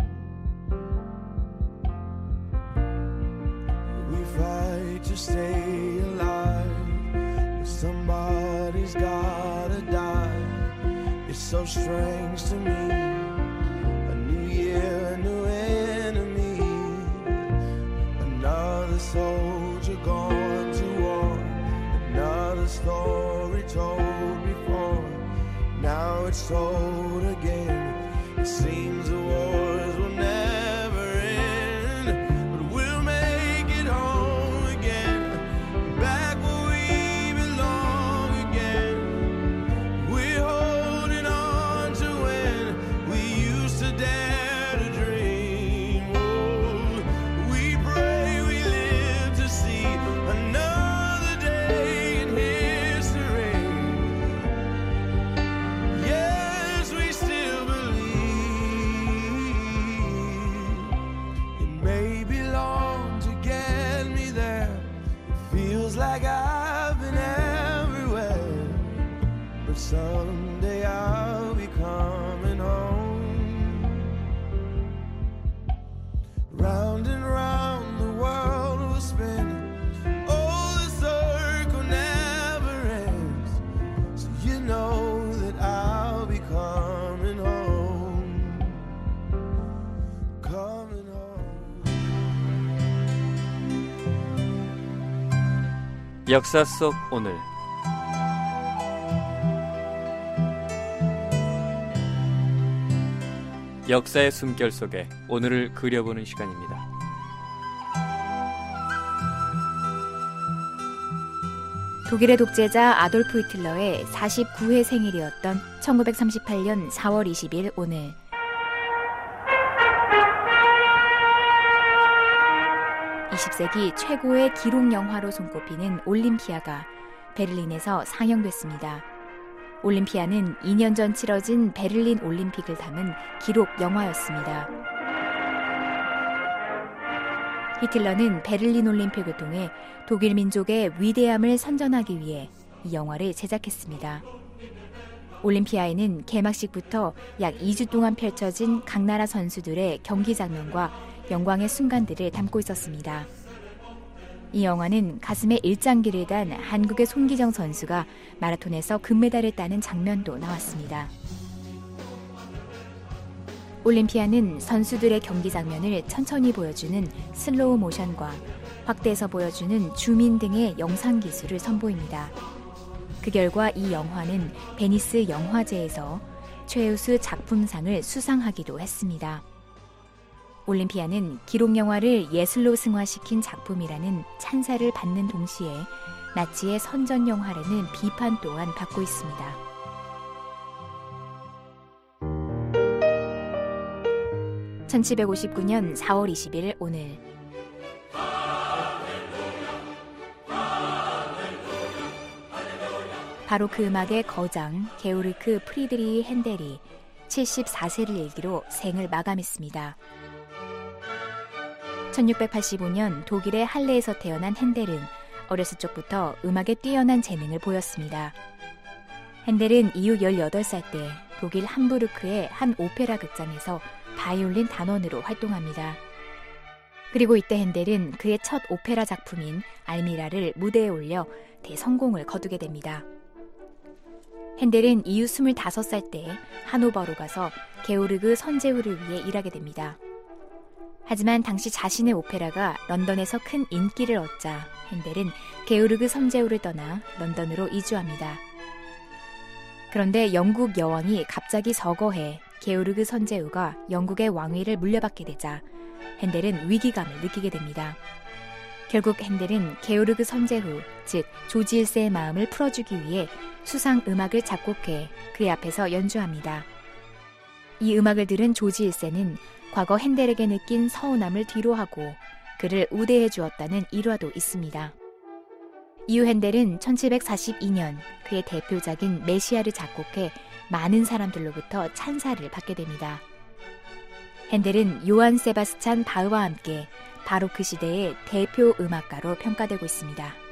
E: We fight to stay alive, but somebody's gotta die. It's so strange to me. A new year, a new enemy. Another soldier gone to war. Another story told before. Now it's told again. It seems the wars will never end. But we'll make it home again. Back where we belong again. We're holding on to when we used to dare to dream. Oh, we pray we live to see another day in history. Yes, we still believe. like I've been everywhere, but someday I'll be coming home. Round and round the world will spin. Oh, the circle never ends. So you know that I'll be coming home. Coming home.
F: 역사 속 오늘. 역사의 숨결 속에 오늘을 그려보는 시간입니다.
S: 독일의 독재자 아돌프 히틀러의 49회 생일이었던 1938년 4월 20일 오늘. (20세기) 최고의 기록 영화로 손꼽히는 올림피아가 베를린에서 상영됐습니다. 올림피아는 2년 전 치러진 베를린 올림픽을 담은 기록 영화였습니다. 히틀러는 베를린 올림픽을 통해 독일 민족의 위대함을 선전하기 위해 이 영화를 제작했습니다. 올림피아에는 개막식부터 약 2주 동안 펼쳐진 각 나라 선수들의 경기 장면과 영광의 순간들을 담고 있었습니다. 이 영화는 가슴에 일장기를 단 한국의 손기정 선수가 마라톤에서 금메달을 따는 장면도 나왔습니다. 올림피아는 선수들의 경기 장면을 천천히 보여주는 슬로우 모션과 확대해서 보여주는 줌인 등의 영상 기술을 선보입니다. 그 결과 이 영화는 베니스 영화제에서 최우수 작품상을 수상하기도 했습니다. 올림피아는 기록 영화를 예술로 승화시킨 작품이라는 찬사를 받는 동시에 나치의 선전 영화라는 비판 또한 받고 있습니다. (1759년 4월 20일) 오늘. 바로크 음악의 거장 게오르크 프리드리히 핸델이 74세를 일기로 생을 마감했습니다. 1685년 독일의 할레에서 태어난 핸델은 어렸을 적부터 음악에 뛰어난 재능을 보였습니다. 핸델은 이후 18살 때 독일 함부르크의 한 오페라 극장에서 바이올린 단원으로 활동합니다. 그리고 이때 핸델은 그의 첫 오페라 작품인 알미라를 무대에 올려 대성공을 거두게 됩니다. 핸델은 이후 25살 때 하노버로 가서 게오르그 선제후를 위해 일하게 됩니다. 하지만 당시 자신의 오페라가 런던에서 큰 인기를 얻자 핸델은 게오르그 선제후를 떠나 런던으로 이주합니다. 그런데 영국 여왕이 갑자기 서거해 게오르그 선제후가 영국의 왕위를 물려받게 되자 핸델은 위기감을 느끼게 됩니다. 결국 핸델은 게오르그 선제후, 즉 조지 1세의 마음을 풀어주기 위해 수상 음악을 작곡해 그의 앞에서 연주합니다. 이 음악을 들은 조지 1세는 과거 핸델에게 느낀 서운함을 뒤로하고 그를 우대해 주었다는 일화도 있습니다. 이후 핸델은 1742년 그의 대표작인 메시아를 작곡해 많은 사람들로부터 찬사를 받게 됩니다. 핸델은 요한 세바스찬 바흐와 함께 바로크 시대의 대표 음악가로 평가되고 있습니다.